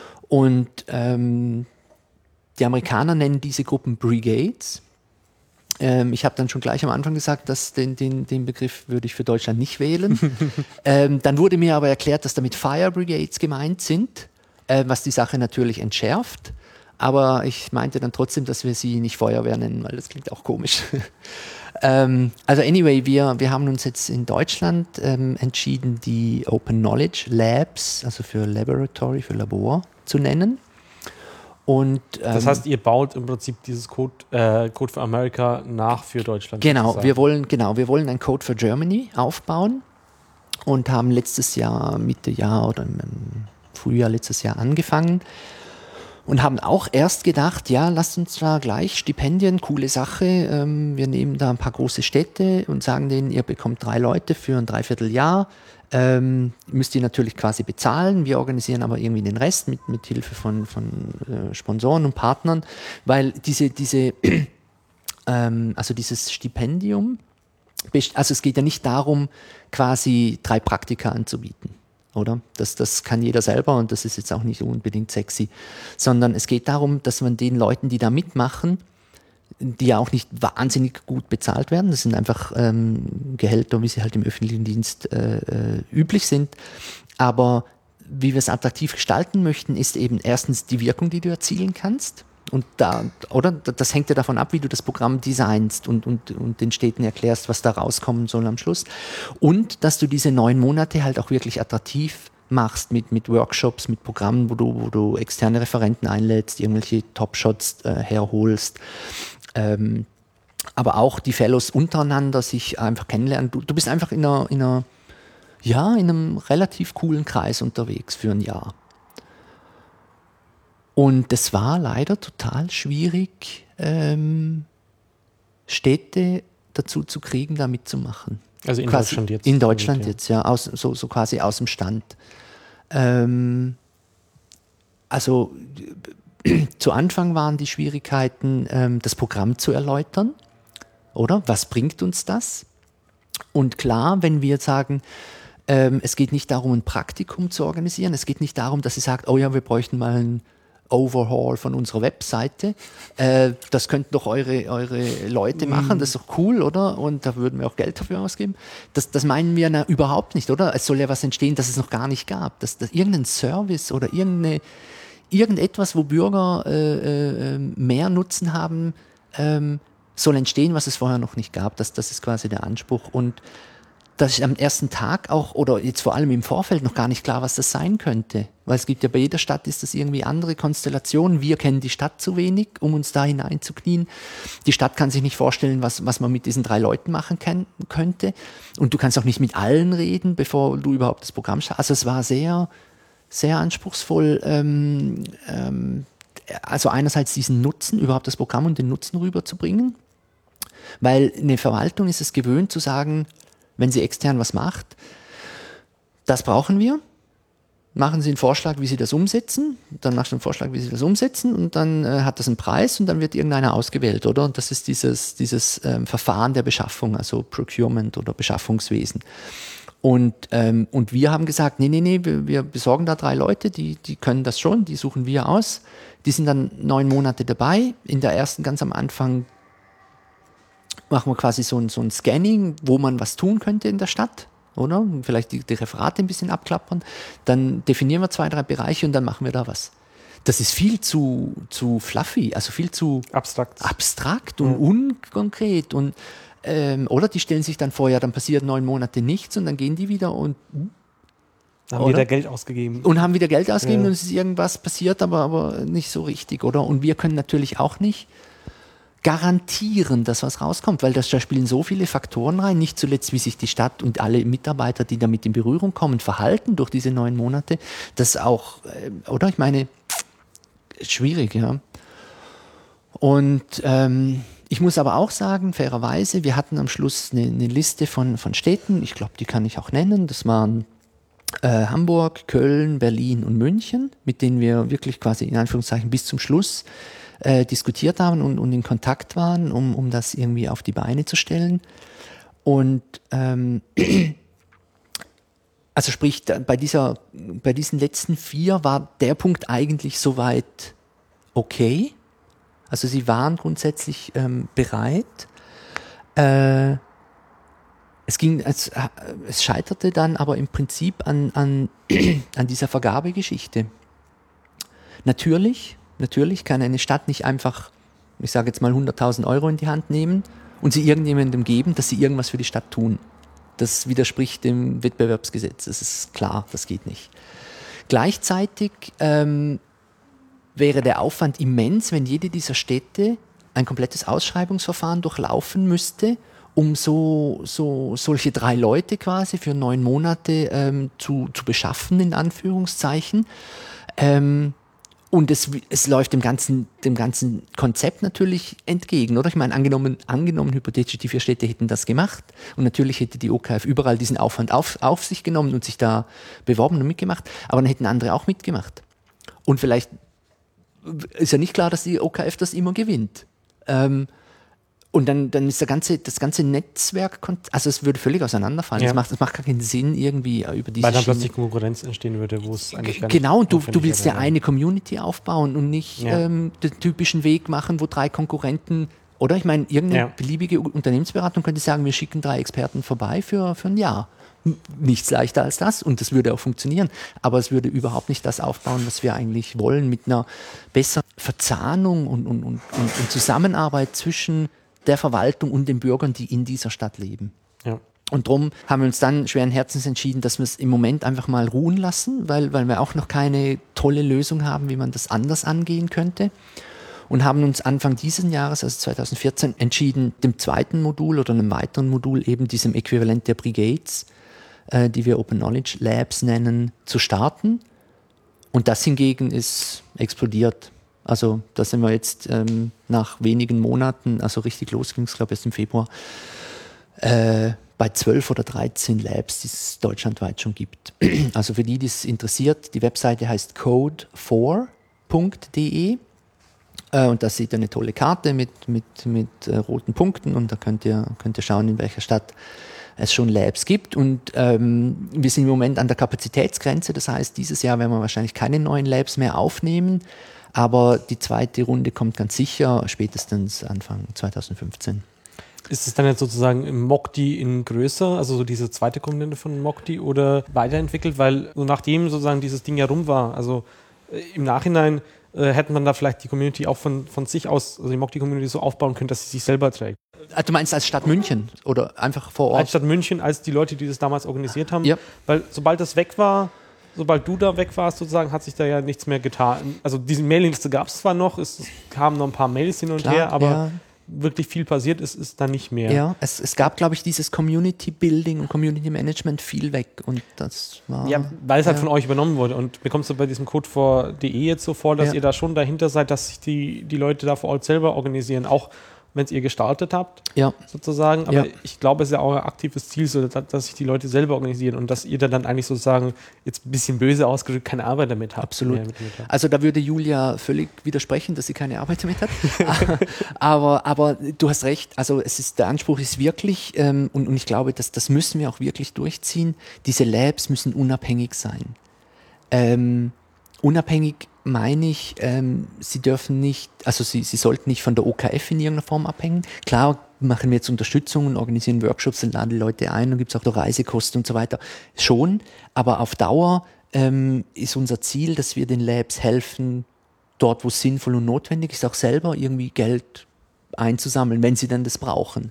Und ähm, die Amerikaner nennen diese Gruppen Brigades. Ähm, ich habe dann schon gleich am Anfang gesagt, dass den, den, den Begriff würde ich für Deutschland nicht wählen. ähm, dann wurde mir aber erklärt, dass damit Fire Brigades gemeint sind, äh, was die Sache natürlich entschärft. Aber ich meinte dann trotzdem, dass wir sie nicht Feuerwehr nennen, weil das klingt auch komisch. ähm, also anyway, wir, wir haben uns jetzt in Deutschland ähm, entschieden, die Open Knowledge Labs, also für Laboratory, für Labor, zu nennen. Und, ähm, das heißt, ihr baut im Prinzip dieses Code, äh, Code for America nach für Deutschland. Genau, wir wollen, genau, wir wollen ein Code for Germany aufbauen und haben letztes Jahr, Mitte Jahr oder im Frühjahr letztes Jahr angefangen und haben auch erst gedacht, ja, lasst uns da gleich Stipendien, coole Sache. Ähm, wir nehmen da ein paar große Städte und sagen denen, ihr bekommt drei Leute für ein Dreivierteljahr. Ähm, müsst ihr natürlich quasi bezahlen. Wir organisieren aber irgendwie den Rest mit, mit Hilfe von, von äh, Sponsoren und Partnern, weil diese, diese, ähm, also dieses Stipendium, also es geht ja nicht darum, quasi drei Praktika anzubieten, oder? Das, das kann jeder selber und das ist jetzt auch nicht unbedingt sexy, sondern es geht darum, dass man den Leuten, die da mitmachen, die ja auch nicht wahnsinnig gut bezahlt werden. Das sind einfach ähm, Gehälter, wie sie halt im öffentlichen Dienst äh, äh, üblich sind. Aber wie wir es attraktiv gestalten möchten, ist eben erstens die Wirkung, die du erzielen kannst. Und da, oder? Das hängt ja davon ab, wie du das Programm designst und, und, und den Städten erklärst, was da rauskommen soll am Schluss. Und dass du diese neun Monate halt auch wirklich attraktiv machst mit, mit Workshops, mit Programmen, wo du, wo du externe Referenten einlädst, irgendwelche Top-Shots äh, herholst. Ähm, aber auch die Fellows untereinander sich einfach kennenlernen. Du, du bist einfach in einer, in einer, ja, in einem relativ coolen Kreis unterwegs für ein Jahr. Und es war leider total schwierig, ähm, Städte dazu zu kriegen, da mitzumachen. Also in quasi Deutschland jetzt? In Deutschland jetzt, ja, aus, so, so quasi aus dem Stand. Ähm, also zu Anfang waren die Schwierigkeiten, ähm, das Programm zu erläutern, oder? Was bringt uns das? Und klar, wenn wir sagen, ähm, es geht nicht darum, ein Praktikum zu organisieren, es geht nicht darum, dass sie sagt, oh ja, wir bräuchten mal ein Overhaul von unserer Webseite. Äh, das könnten doch eure, eure Leute machen, das ist doch cool, oder? Und da würden wir auch Geld dafür ausgeben. Das, das meinen wir na, überhaupt nicht, oder? Es soll ja was entstehen, das es noch gar nicht gab. Dass, dass irgendein Service oder irgendeine, irgendetwas, wo Bürger äh, äh, mehr Nutzen haben, ähm, soll entstehen, was es vorher noch nicht gab. Das, das ist quasi der Anspruch. Und das ist am ersten Tag auch, oder jetzt vor allem im Vorfeld noch gar nicht klar, was das sein könnte. Weil es gibt ja bei jeder Stadt ist das irgendwie andere Konstellationen. Wir kennen die Stadt zu wenig, um uns da hineinzuknien. Die Stadt kann sich nicht vorstellen, was, was man mit diesen drei Leuten machen kann, könnte. Und du kannst auch nicht mit allen reden, bevor du überhaupt das Programm startest. Also es war sehr, sehr anspruchsvoll. Ähm, ähm, also einerseits diesen Nutzen, überhaupt das Programm und den Nutzen rüberzubringen. Weil eine Verwaltung ist es gewöhnt zu sagen, wenn sie extern was macht, das brauchen wir. Machen Sie einen Vorschlag, wie Sie das umsetzen. Dann machst du einen Vorschlag, wie Sie das umsetzen und dann äh, hat das einen Preis und dann wird irgendeiner ausgewählt, oder? Und das ist dieses, dieses ähm, Verfahren der Beschaffung, also Procurement oder Beschaffungswesen. Und, ähm, und wir haben gesagt, nee, nee, nee, wir, wir besorgen da drei Leute, die, die können das schon, die suchen wir aus. Die sind dann neun Monate dabei. In der ersten, ganz am Anfang, machen wir quasi so ein, so ein Scanning, wo man was tun könnte in der Stadt, oder? Vielleicht die, die Referate ein bisschen abklappern. Dann definieren wir zwei, drei Bereiche und dann machen wir da was. Das ist viel zu, zu fluffy, also viel zu abstrakt, abstrakt und mhm. unkonkret. Und, ähm, oder die stellen sich dann vor, ja, dann passiert neun Monate nichts und dann gehen die wieder und haben oder? wieder Geld ausgegeben. Und haben wieder Geld ausgegeben ja. und es ist irgendwas passiert, aber, aber nicht so richtig, oder? Und wir können natürlich auch nicht garantieren, dass was rauskommt, weil das, da spielen so viele Faktoren rein, nicht zuletzt, wie sich die Stadt und alle Mitarbeiter, die damit in Berührung kommen, verhalten durch diese neun Monate. Das auch, oder? Ich meine, schwierig, ja. Und ähm, ich muss aber auch sagen, fairerweise, wir hatten am Schluss eine, eine Liste von, von Städten, ich glaube, die kann ich auch nennen, das waren äh, Hamburg, Köln, Berlin und München, mit denen wir wirklich quasi in Anführungszeichen bis zum Schluss Äh, diskutiert haben und, und in Kontakt waren, um, um das irgendwie auf die Beine zu stellen. Und ähm, also sprich, bei, dieser, bei diesen letzten vier war der Punkt eigentlich soweit okay. Also sie waren grundsätzlich ähm, bereit. Äh, es ging, es, es scheiterte dann aber im Prinzip an, an, an dieser Vergabegeschichte. Natürlich, natürlich kann eine Stadt nicht einfach, ich sage jetzt mal hunderttausend Euro in die Hand nehmen und sie irgendjemandem geben, dass sie irgendwas für die Stadt tun. Das widerspricht dem Wettbewerbsgesetz, das ist klar, das geht nicht. Gleichzeitig ähm, wäre der Aufwand immens, wenn jede dieser Städte ein komplettes Ausschreibungsverfahren durchlaufen müsste, um so, so solche drei Leute quasi für neun Monate ähm, zu, zu beschaffen, in Anführungszeichen. Ähm, Und es, es läuft dem ganzen, dem ganzen Konzept natürlich entgegen, oder? Ich meine, angenommen, angenommen hypothetisch, die vier Städte hätten das gemacht und natürlich hätte die O K F überall diesen Aufwand auf, auf sich genommen und sich da beworben und mitgemacht, aber dann hätten andere auch mitgemacht. Und vielleicht ist ja nicht klar, dass die O K F das immer gewinnt. Ähm, Und dann, dann ist der ganze, das ganze Netzwerk, also es würde völlig auseinanderfallen. Ja. Das macht, das macht gar keinen Sinn irgendwie über diese Weil dann Schiene. plötzlich Konkurrenz entstehen würde, wo es eigentlich gar Genau, und du, notwendig du willst ja wäre. eine Community aufbauen und nicht Ja. ähm, den typischen Weg machen, wo drei Konkurrenten, oder ich meine, irgendeine Ja. beliebige Unternehmensberatung könnte sagen, wir schicken drei Experten vorbei für, für ein Jahr. N- Nichts leichter als das und das würde auch funktionieren, aber es würde überhaupt nicht das aufbauen, was wir eigentlich wollen, mit einer besseren Verzahnung und, und, und, und, und Zusammenarbeit zwischen der Verwaltung und den Bürgern, die in dieser Stadt leben. Ja. Und darum haben wir uns dann schweren Herzens entschieden, dass wir es im Moment einfach mal ruhen lassen, weil, weil wir auch noch keine tolle Lösung haben, wie man das anders angehen könnte. Und haben uns Anfang dieses Jahres, also zwanzig vierzehn, entschieden, dem zweiten Modul oder einem weiteren Modul, eben diesem Äquivalent der Brigades, äh, die wir Open Knowledge Labs nennen, zu starten. Und das hingegen ist explodiert. Also da sind wir jetzt ähm, nach wenigen Monaten, also richtig los ging es, glaube ich, erst im Februar, äh, bei zwölf oder dreizehn Labs, die es deutschlandweit schon gibt. Also für die, die es interessiert, die Webseite heißt code four punkt de äh, und da seht ihr eine tolle Karte mit, mit, mit äh, roten Punkten und da könnt ihr, könnt ihr schauen, in welcher Stadt es schon Labs gibt. Und ähm, wir sind im Moment an der Kapazitätsgrenze, das heißt, dieses Jahr werden wir wahrscheinlich keine neuen Labs mehr aufnehmen. Aber die zweite Runde kommt ganz sicher spätestens Anfang zwanzig fünfzehn. Ist es dann jetzt sozusagen im Mokdi in größer, also so diese zweite Komponente von Mokdi oder weiterentwickelt? Weil so nachdem sozusagen dieses Ding ja rum war, also äh, im Nachhinein äh, hätte man da vielleicht die Community auch von, von sich aus, also die Mokdi-Community so aufbauen können, dass sie sich selber trägt. Also du meinst als Stadt München oder einfach vor Ort? Als Stadt München, als die Leute, die das damals organisiert haben. Ja. Weil sobald das weg war, sobald du da weg warst, sozusagen, hat sich da ja nichts mehr getan. Also diese Mailingliste gab es zwar noch, es, es kamen noch ein paar Mails hin und Klar, her, aber ja. wirklich viel passiert ist, ist da nicht mehr. Ja, es, es gab, glaube ich, dieses Community Building und Community Management viel weg und das war... Ja, weil es halt ja. von euch übernommen wurde. Und bekommst du bei diesem code four punkt de jetzt so vor, dass Ja. ihr da schon dahinter seid, dass sich die, die Leute da vor Ort selber organisieren, auch wenn es ihr gestartet habt, Ja. sozusagen. Aber Ja. ich glaube, es ist ja auch ein aktives Ziel, so, dass, dass sich die Leute selber organisieren und dass ihr da dann eigentlich sozusagen, jetzt ein bisschen böse ausgedrückt, keine Arbeit damit habt. Absolut. mehr mit- mit habt. Also da würde Julia völlig widersprechen, dass sie keine Arbeit damit hat. aber, aber du hast recht, also es ist, der Anspruch ist wirklich, ähm, und, und ich glaube, dass, das müssen wir auch wirklich durchziehen, diese Labs müssen unabhängig sein. Ähm, unabhängig meine ich, ähm, sie dürfen nicht, also sie, sie sollten nicht von der O K F in irgendeiner Form abhängen. Klar machen wir jetzt Unterstützung, organisieren Workshops, dann laden die Leute ein und gibt es auch noch Reisekosten und so weiter. Schon, aber auf Dauer ähm, ist unser Ziel, dass wir den Labs helfen, dort wo es sinnvoll und notwendig ist, auch selber irgendwie Geld einzusammeln, wenn sie dann das brauchen.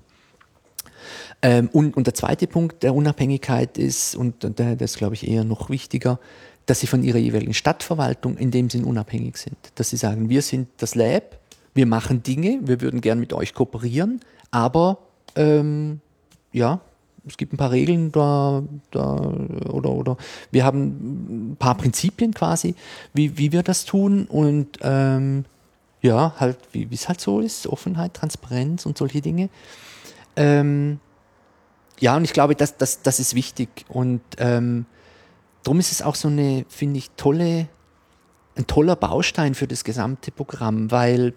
Ähm, und, und der zweite Punkt der Unabhängigkeit ist, und der, der ist glaube ich eher noch wichtiger, dass sie von ihrer jeweiligen Stadtverwaltung in dem Sinn unabhängig sind. Dass sie sagen, wir sind das Lab, wir machen Dinge, wir würden gern mit euch kooperieren, aber ähm, ja, es gibt ein paar Regeln da, da oder, oder wir haben ein paar Prinzipien quasi, wie, wie wir das tun und ähm, ja, halt, wie es halt so ist, Offenheit, Transparenz und solche Dinge. Ähm, ja, und ich glaube, das, das, das ist wichtig und ähm, darum ist es auch so eine, finde ich, tolle, ein toller Baustein für das gesamte Programm, weil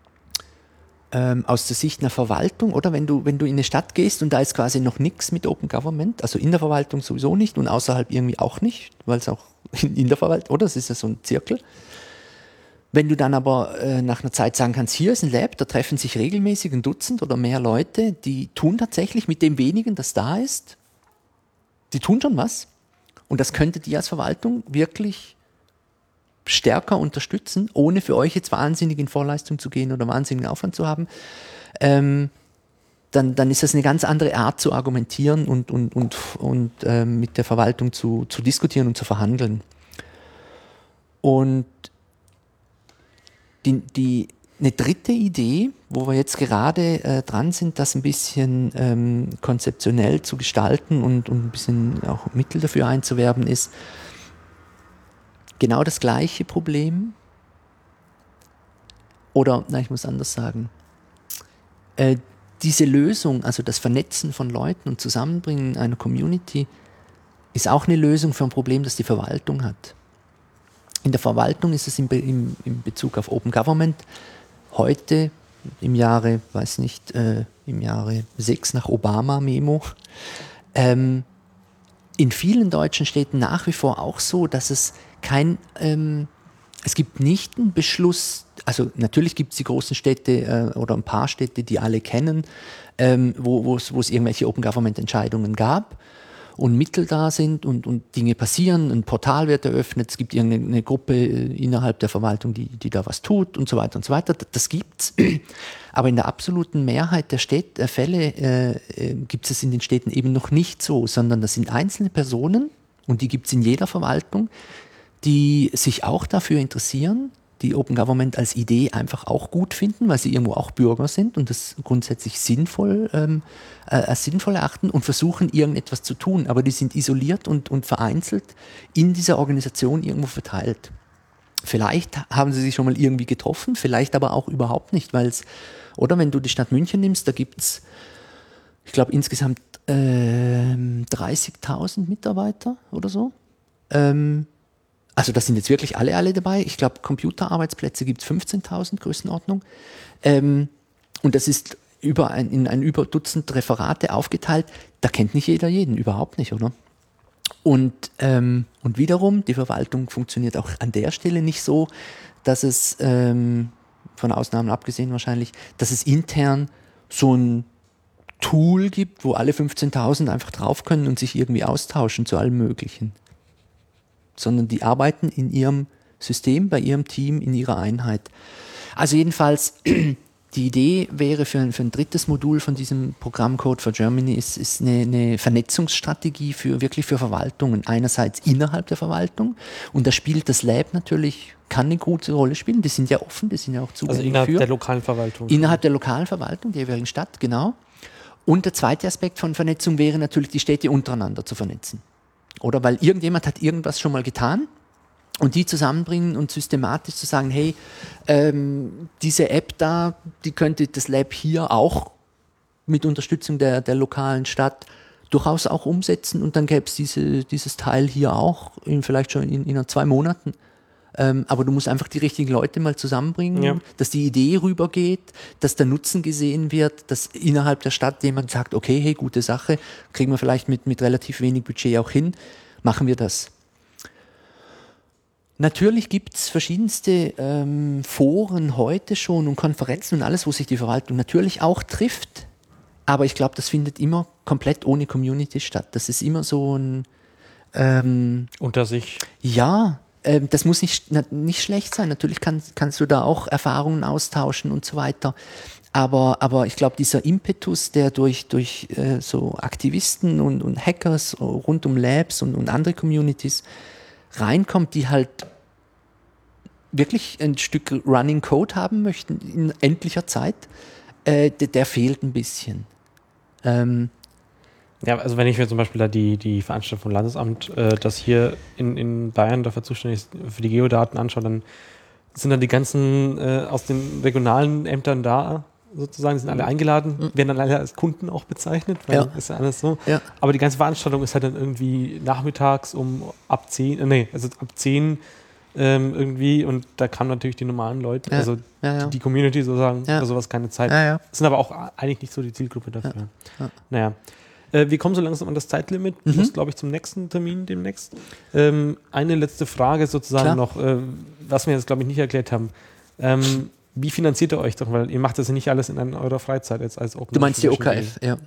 ähm, aus der Sicht einer Verwaltung, oder wenn du, wenn du in eine Stadt gehst und da ist quasi noch nichts mit Open Government, also in der Verwaltung sowieso nicht und außerhalb irgendwie auch nicht, weil es auch in, in der Verwaltung, oder? Das ist ja so ein Zirkel. Wenn du dann aber äh, nach einer Zeit sagen kannst, hier ist ein Lab, da treffen sich regelmäßig ein Dutzend oder mehr Leute, die tun tatsächlich mit dem wenigen, das da ist, die tun schon was. Und das könntet ihr als Verwaltung wirklich stärker unterstützen, ohne für euch jetzt wahnsinnig in Vorleistung zu gehen oder wahnsinnigen Aufwand zu haben. Ähm, dann, dann ist das eine ganz andere Art zu argumentieren und, und, und, und ähm, mit der Verwaltung zu, zu diskutieren und zu verhandeln. Und Die, die, eine dritte Idee, wo wir jetzt gerade äh, dran sind, das ein bisschen ähm, konzeptionell zu gestalten und, und ein bisschen auch Mittel dafür einzuwerben, ist genau das gleiche Problem. Oder, na, ich muss anders sagen, äh, diese Lösung, also das Vernetzen von Leuten und Zusammenbringen einer Community, ist auch eine Lösung für ein Problem, das die Verwaltung hat. In der Verwaltung ist es in, Be in, in Bezug auf Open Government heute im Jahre, weiß nicht, äh, im Jahre sechs nach Obama-Memo, ähm, in vielen deutschen Städten nach wie vor auch so, dass es kein, ähm, es gibt nicht einen Beschluss, also natürlich gibt es die großen Städte äh, oder ein paar Städte, die alle kennen, ähm, wo es irgendwelche Open Government Entscheidungen gab und Mittel da sind und, und Dinge passieren, ein Portal wird eröffnet, es gibt irgendeine Gruppe innerhalb der Verwaltung, die, die da was tut und so weiter und so weiter. Das, das gibt's. Aber in der absoluten Mehrheit der Städte, der Fälle äh, gibt es in den Städten eben noch nicht so, sondern das sind einzelne Personen und die gibt es in jeder Verwaltung, die sich auch dafür interessieren, die Open Government als Idee einfach auch gut finden, weil sie irgendwo auch Bürger sind und das grundsätzlich sinnvoll, ähm, äh, als sinnvoll erachten und versuchen, irgendetwas zu tun. Aber die sind isoliert und, und vereinzelt in dieser Organisation irgendwo verteilt. Vielleicht haben sie sich schon mal irgendwie getroffen, vielleicht aber auch überhaupt nicht, weil es, oder wenn du die Stadt München nimmst, da gibt es, ich glaube, insgesamt äh, dreißigtausend Mitarbeiter oder so. Ähm, Also das sind jetzt wirklich alle, alle dabei. Ich glaube, Computerarbeitsplätze gibt es fünfzehntausend Größenordnung. Ähm, und das ist über ein, in ein über Dutzend Referate aufgeteilt. Da kennt nicht jeder jeden, überhaupt nicht, oder? Und, ähm, und wiederum, die Verwaltung funktioniert auch an der Stelle nicht so, dass es, ähm, von Ausnahmen abgesehen wahrscheinlich, dass es intern so ein Tool gibt, wo alle fünfzehntausend einfach drauf können und sich irgendwie austauschen zu allem Möglichen. Sondern die arbeiten in ihrem System, bei ihrem Team, in ihrer Einheit. Also jedenfalls, die Idee wäre für ein, für ein drittes Modul von diesem Programm Code for Germany ist, ist eine, eine Vernetzungsstrategie für wirklich für Verwaltungen. Einerseits innerhalb der Verwaltung und da spielt das Lab natürlich, kann eine gute Rolle spielen. Die sind ja offen, die sind ja auch zugänglich. Also innerhalb für. der lokalen Verwaltung. Innerhalb der lokalen Verwaltung, der jeweiligen Stadt, genau. Und der zweite Aspekt von Vernetzung wäre natürlich, die Städte untereinander zu vernetzen. Oder weil irgendjemand hat irgendwas schon mal getan und die zusammenbringen und systematisch zu sagen, hey, ähm, diese App da, die könnte das Lab hier auch mit Unterstützung der, der lokalen Stadt durchaus auch umsetzen und dann gäbe es diese, dieses Teil hier auch, in, vielleicht schon in, in zwei Monaten. Ähm, aber du musst einfach die richtigen Leute mal zusammenbringen, ja. Dass die Idee rübergeht, dass der Nutzen gesehen wird, dass innerhalb der Stadt jemand sagt, okay, hey, gute Sache, kriegen wir vielleicht mit, mit relativ wenig Budget auch hin, machen wir das. Natürlich gibt es verschiedenste ähm, Foren heute schon und Konferenzen und alles, wo sich die Verwaltung natürlich auch trifft, aber ich glaube, das findet immer komplett ohne Community statt. Das ist immer so ein... Ähm, Unter sich? Ja, das muss nicht, nicht schlecht sein. Natürlich kann, kannst du da auch Erfahrungen austauschen und so weiter. Aber, aber ich glaube, dieser Impetus, der durch, durch äh, so Aktivisten und, und Hackers rund um Labs und, und andere Communities reinkommt, die halt wirklich ein Stück Running Code haben möchten in endlicher Zeit, äh, der, der fehlt ein bisschen. Ähm, Ja, also wenn ich mir zum Beispiel da die, die Veranstaltung vom Landesamt, äh, das hier in, in Bayern dafür zuständig ist, für die Geodaten anschaue, dann sind dann die ganzen äh, aus den regionalen Ämtern da, sozusagen, sind alle eingeladen, mhm. werden dann alle als Kunden auch bezeichnet, weil ja. ist ja alles so. Ja. Aber die ganze Veranstaltung ist halt dann irgendwie nachmittags um ab zehn, äh, nee, also ab zehn ähm, irgendwie und da kamen natürlich die normalen Leute, ja. also ja, ja. die Community sozusagen, ja. für sowas keine Zeit. Ja, ja. Sind aber auch eigentlich nicht so die Zielgruppe dafür. Ja. Ja. Naja. Wir kommen so langsam an das Zeitlimit, mhm. das glaube ich zum nächsten Termin demnächst. Ähm, eine letzte Frage sozusagen Klar. noch, äh, was wir jetzt, glaube ich, nicht erklärt haben. Ähm, wie finanziert ihr euch doch? Weil ihr macht das ja nicht alles in eurer Freizeit jetzt als Open. Du meinst die O K F, ja.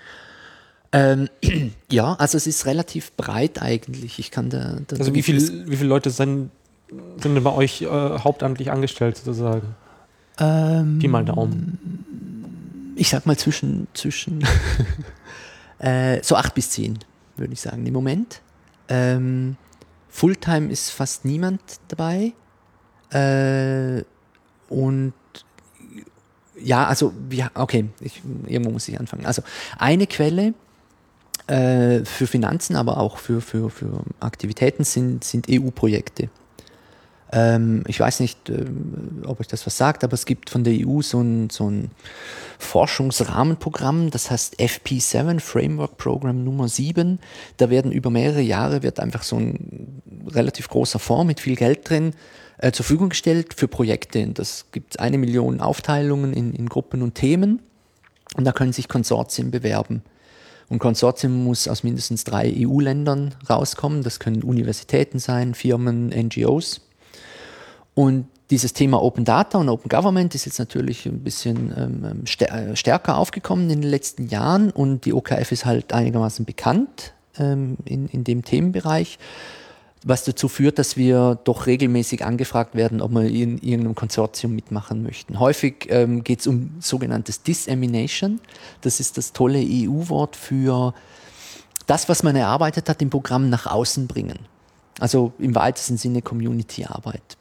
Ähm, ja, also es ist relativ breit eigentlich. Ich kann da, da also wie, viel, wie viele Leute sind, sind denn bei euch äh, hauptamtlich angestellt sozusagen? Ähm, Pi mal Daumen. Ich sag mal zwischen, zwischen äh, so acht bis zehn, würde ich sagen, im Moment. Ähm, Fulltime ist fast niemand dabei. Äh, und ja, also, wir, okay, ich, irgendwo muss ich anfangen. Also, eine Quelle äh, für Finanzen, aber auch für, für, für Aktivitäten sind, sind E U-Projekte. Ähm, ich weiß nicht, ähm, ob euch das was sagt, aber es gibt von der E U so ein, so ein Forschungsrahmenprogramm, das heißt F P sieben, Framework Program Nummer sieben. Da werden über mehrere Jahre wird einfach so ein relativ großer Fonds mit viel Geld drin äh, zur Verfügung gestellt für Projekte. Und das gibt eine Million Aufteilungen in, in Gruppen und Themen und da können sich Konsortien bewerben. Und Konsortium muss aus mindestens drei E U-Ländern rauskommen. Das können Universitäten sein, Firmen, N G Os. Und dieses Thema Open Data und Open Government ist jetzt natürlich ein bisschen ähm, stärker aufgekommen in den letzten Jahren und die O K F ist halt einigermaßen bekannt ähm, in, in dem Themenbereich, was dazu führt, dass wir doch regelmäßig angefragt werden, ob wir in irgendeinem Konsortium mitmachen möchten. Häufig ähm, geht es um sogenanntes Dissemination. Das ist das tolle E U-Wort für das, was man erarbeitet hat, im Programm nach außen bringen. Also im weitesten Sinne Community-Arbeit.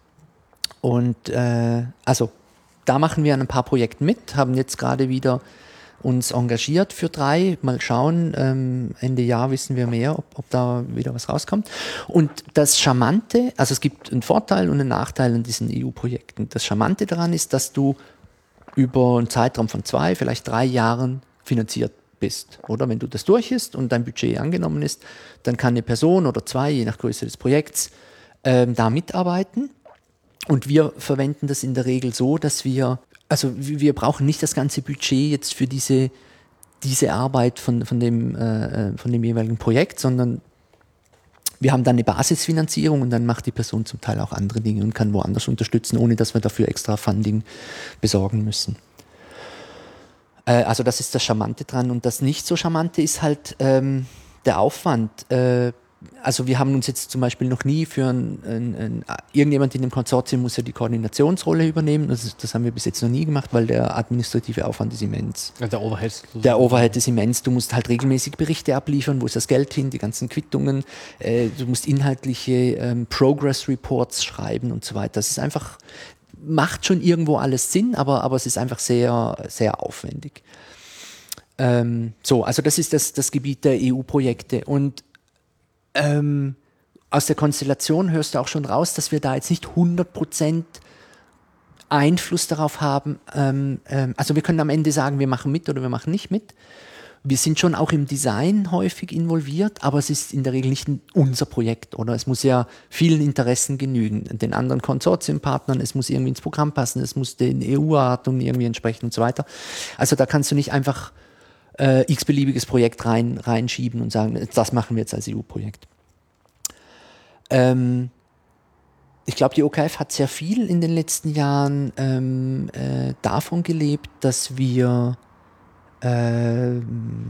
Und äh, also da machen wir an ein paar Projekten mit, haben jetzt gerade wieder uns engagiert für drei. Mal schauen, ähm, Ende Jahr wissen wir mehr, ob, ob da wieder was rauskommt. Und das Charmante, also es gibt einen Vorteil und einen Nachteil an diesen E U-Projekten. Das Charmante daran ist, dass du über einen Zeitraum von zwei, vielleicht drei Jahren finanziert bist. Oder wenn du das durch ist und dein Budget angenommen ist, dann kann eine Person oder zwei, je nach Größe des Projekts, ähm, da mitarbeiten. Und wir verwenden das in der Regel so, dass wir, also wir brauchen nicht das ganze Budget jetzt für diese, diese Arbeit von, von, dem, äh, von dem jeweiligen Projekt, sondern wir haben dann eine Basisfinanzierung und dann macht die Person zum Teil auch andere Dinge und kann woanders unterstützen, ohne dass wir dafür extra Funding besorgen müssen. Äh, also das ist das Charmante dran. Und das nicht so Charmante ist halt ähm, der Aufwand. Äh, Also wir haben uns jetzt zum Beispiel noch nie für ein, ein, ein, irgendjemand in dem Konsortium muss ja die Koordinationsrolle übernehmen. Das, das haben wir bis jetzt noch nie gemacht, weil der administrative Aufwand ist immens. Ja, der Overhead. Der Overhead ist immens. Du musst halt regelmäßig Berichte abliefern, wo ist das Geld hin, die ganzen Quittungen. Äh, du musst inhaltliche ähm, Progress Reports schreiben und so weiter. Das ist einfach, macht schon irgendwo alles Sinn, aber, aber es ist einfach sehr, sehr aufwendig. Ähm, so, also das ist das, das Gebiet der E U-Projekte und Ähm, aus der Konstellation hörst du auch schon raus, dass wir da jetzt nicht hundert Prozent Einfluss darauf haben. Ähm, ähm, also wir können am Ende sagen, wir machen mit oder wir machen nicht mit. Wir sind schon auch im Design häufig involviert, aber es ist in der Regel nicht unser Projekt, oder? Es muss ja vielen Interessen genügen, den anderen Konsortiumpartnern, es muss irgendwie ins Programm passen, es muss den E U-Erwartungen irgendwie entsprechen und so weiter. Also da kannst du nicht einfach Äh, x-beliebiges Projekt rein, reinschieben und sagen, das machen wir jetzt als E U-Projekt. Ähm, ich glaube, die O K F hat sehr viel in den letzten Jahren ähm, äh, davon gelebt, dass wir äh,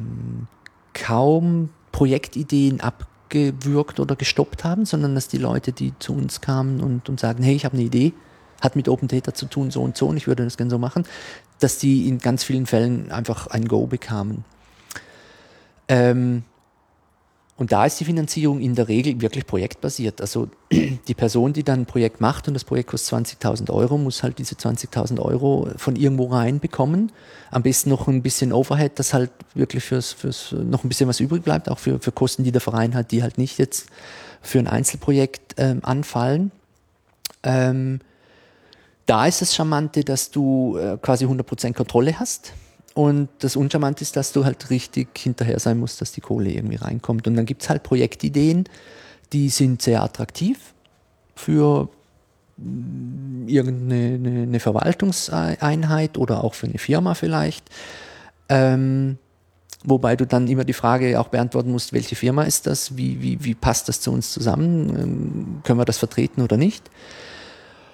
kaum Projektideen abgewürgt oder gestoppt haben, sondern dass die Leute, die zu uns kamen und, und sagen, hey, ich habe eine Idee, hat mit Open Data zu tun, so und so, und ich würde das gerne so machen, dass die in ganz vielen Fällen einfach ein Go bekamen. Ähm, und da ist die Finanzierung in der Regel wirklich projektbasiert. Also die Person, die dann ein Projekt macht und das Projekt kostet zwanzigtausend Euro, muss halt diese zwanzigtausend Euro von irgendwo rein bekommen. Am besten noch ein bisschen Overhead, dass halt wirklich fürs, fürs noch ein bisschen was übrig bleibt, auch für, für Kosten, die der Verein hat, die halt nicht jetzt für ein Einzelprojekt ähm, anfallen. Ähm, Da ist das Charmante, dass du äh, quasi hundert Prozent Kontrolle hast und das Uncharmante ist, dass du halt richtig hinterher sein musst, dass die Kohle irgendwie reinkommt. Und dann gibt es halt Projektideen, die sind sehr attraktiv für mh, irgendeine eine, eine Verwaltungseinheit oder auch für eine Firma vielleicht. Ähm, wobei du dann immer die Frage auch beantworten musst, welche Firma ist das, wie, wie, wie passt das zu uns zusammen, ähm, können wir das vertreten oder nicht.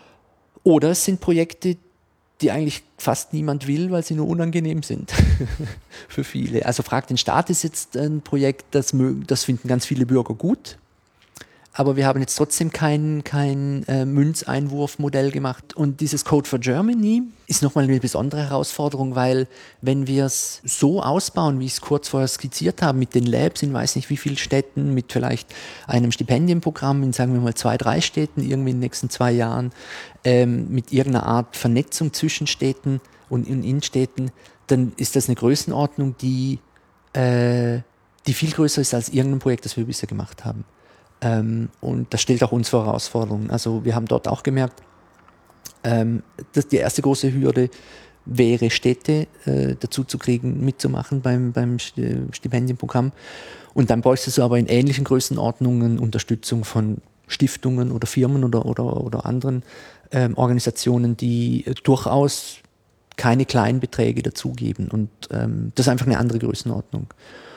Oder es sind Projekte, die eigentlich fast niemand will, weil sie nur unangenehm sind für viele. Also Frag den Staat ist jetzt ein Projekt, das, mögen, das finden ganz viele Bürger gut. Aber wir haben jetzt trotzdem kein, kein äh, Münzeinwurfmodell gemacht. Und dieses Code for Germany ist nochmal eine besondere Herausforderung, weil wenn wir es so ausbauen, wie ich es kurz vorher skizziert habe, mit den Labs in weiß nicht wie vielen Städten, mit vielleicht einem Stipendienprogramm in, sagen wir mal, zwei, drei Städten irgendwie in den nächsten zwei Jahren, ähm, mit irgendeiner Art Vernetzung zwischen Städten und in Innenstädten, dann ist das eine Größenordnung, die, äh, die viel größer ist als irgendein Projekt, das wir bisher gemacht haben. Ähm, und das stellt auch uns vor Herausforderungen. Also wir haben dort auch gemerkt, ähm, dass die erste große Hürde wäre, Städte äh, dazu zu kriegen, mitzumachen beim, beim Stipendienprogramm. Und dann bräuchtest du aber in ähnlichen Größenordnungen Unterstützung von Stiftungen oder Firmen oder, oder, oder anderen ähm, Organisationen, die äh, durchaus keine kleinen Beträge dazugeben. Und ähm, das ist einfach eine andere Größenordnung.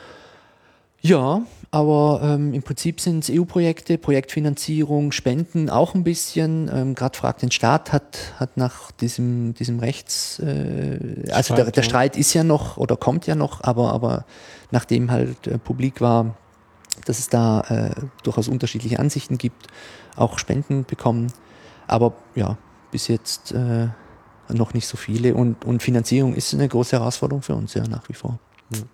Ja, aber ähm, im Prinzip sind es E U-Projekte, Projektfinanzierung, Spenden auch ein bisschen. Ähm, Gerade Frag den Staat hat, hat nach diesem, diesem Rechts, äh, also Streit, der, der ja. Streit ist ja noch oder kommt ja noch, aber, aber nachdem halt äh, publik war, dass es da äh, durchaus unterschiedliche Ansichten gibt, auch Spenden bekommen. Aber ja, bis jetzt äh, noch nicht so viele. Und, und Finanzierung ist eine große Herausforderung für uns, ja, nach wie vor.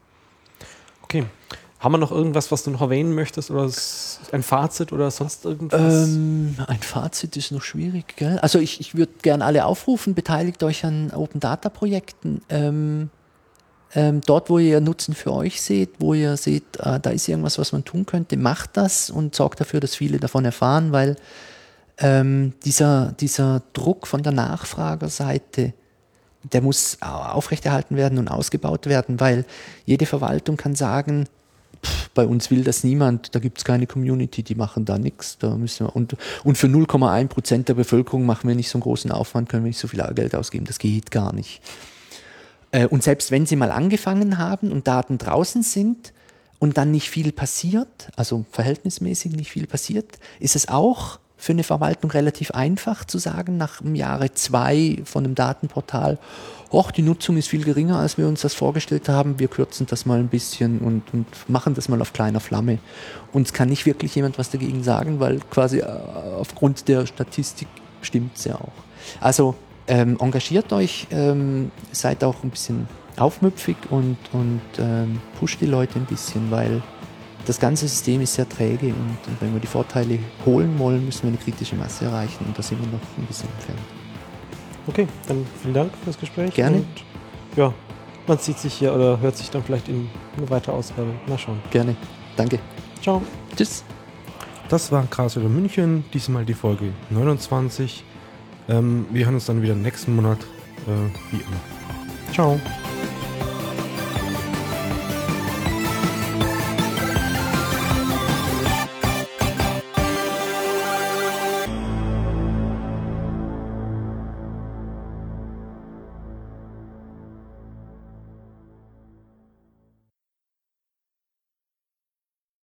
Okay. Haben wir noch irgendwas, was du noch erwähnen möchtest oder ein Fazit oder sonst irgendwas? Ähm, ein Fazit ist noch schwierig, gell? Also ich, ich würde gerne alle aufrufen, beteiligt euch an Open Data Projekten. Ähm, ähm, dort, wo ihr Nutzen für euch seht, wo ihr seht, äh, da ist irgendwas, was man tun könnte, macht das und sorgt dafür, dass viele davon erfahren, weil ähm, dieser, dieser Druck von der Nachfragerseite, der muss aufrechterhalten werden und ausgebaut werden, weil jede Verwaltung kann sagen, pff, bei uns will das niemand, da gibt es keine Community, die machen da nichts. Da müssen wir, und, und für null Komma eins Prozent der Bevölkerung machen wir nicht so einen großen Aufwand, können wir nicht so viel Geld ausgeben, das geht gar nicht. Äh, und selbst wenn sie mal angefangen haben und Daten draußen sind und dann nicht viel passiert, also verhältnismäßig nicht viel passiert, ist es auch für eine Verwaltung relativ einfach zu sagen, nach dem Jahre zwei von einem Datenportal, och, die Nutzung ist viel geringer, als wir uns das vorgestellt haben, wir kürzen das mal ein bisschen und, und machen das mal auf kleiner Flamme. Und es kann nicht wirklich jemand was dagegen sagen, weil quasi aufgrund der Statistik stimmt es ja auch. Also ähm, engagiert euch, ähm, seid auch ein bisschen aufmüpfig und, und ähm, pusht die Leute ein bisschen, weil das ganze System ist sehr träge und, und wenn wir die Vorteile holen wollen, müssen wir eine kritische Masse erreichen und da sind wir noch ein bisschen entfernt. Okay, dann vielen Dank fürs Gespräch. Gerne. Und ja, man sieht sich hier oder hört sich dann vielleicht in eine weitere Ausgabe. Mal schauen. Gerne. Danke. Ciao. Tschüss. Das war Graswelle München, diesmal die Folge neunundzwanzig. Ähm, wir hören uns dann wieder nächsten Monat, äh, wie immer. Ciao.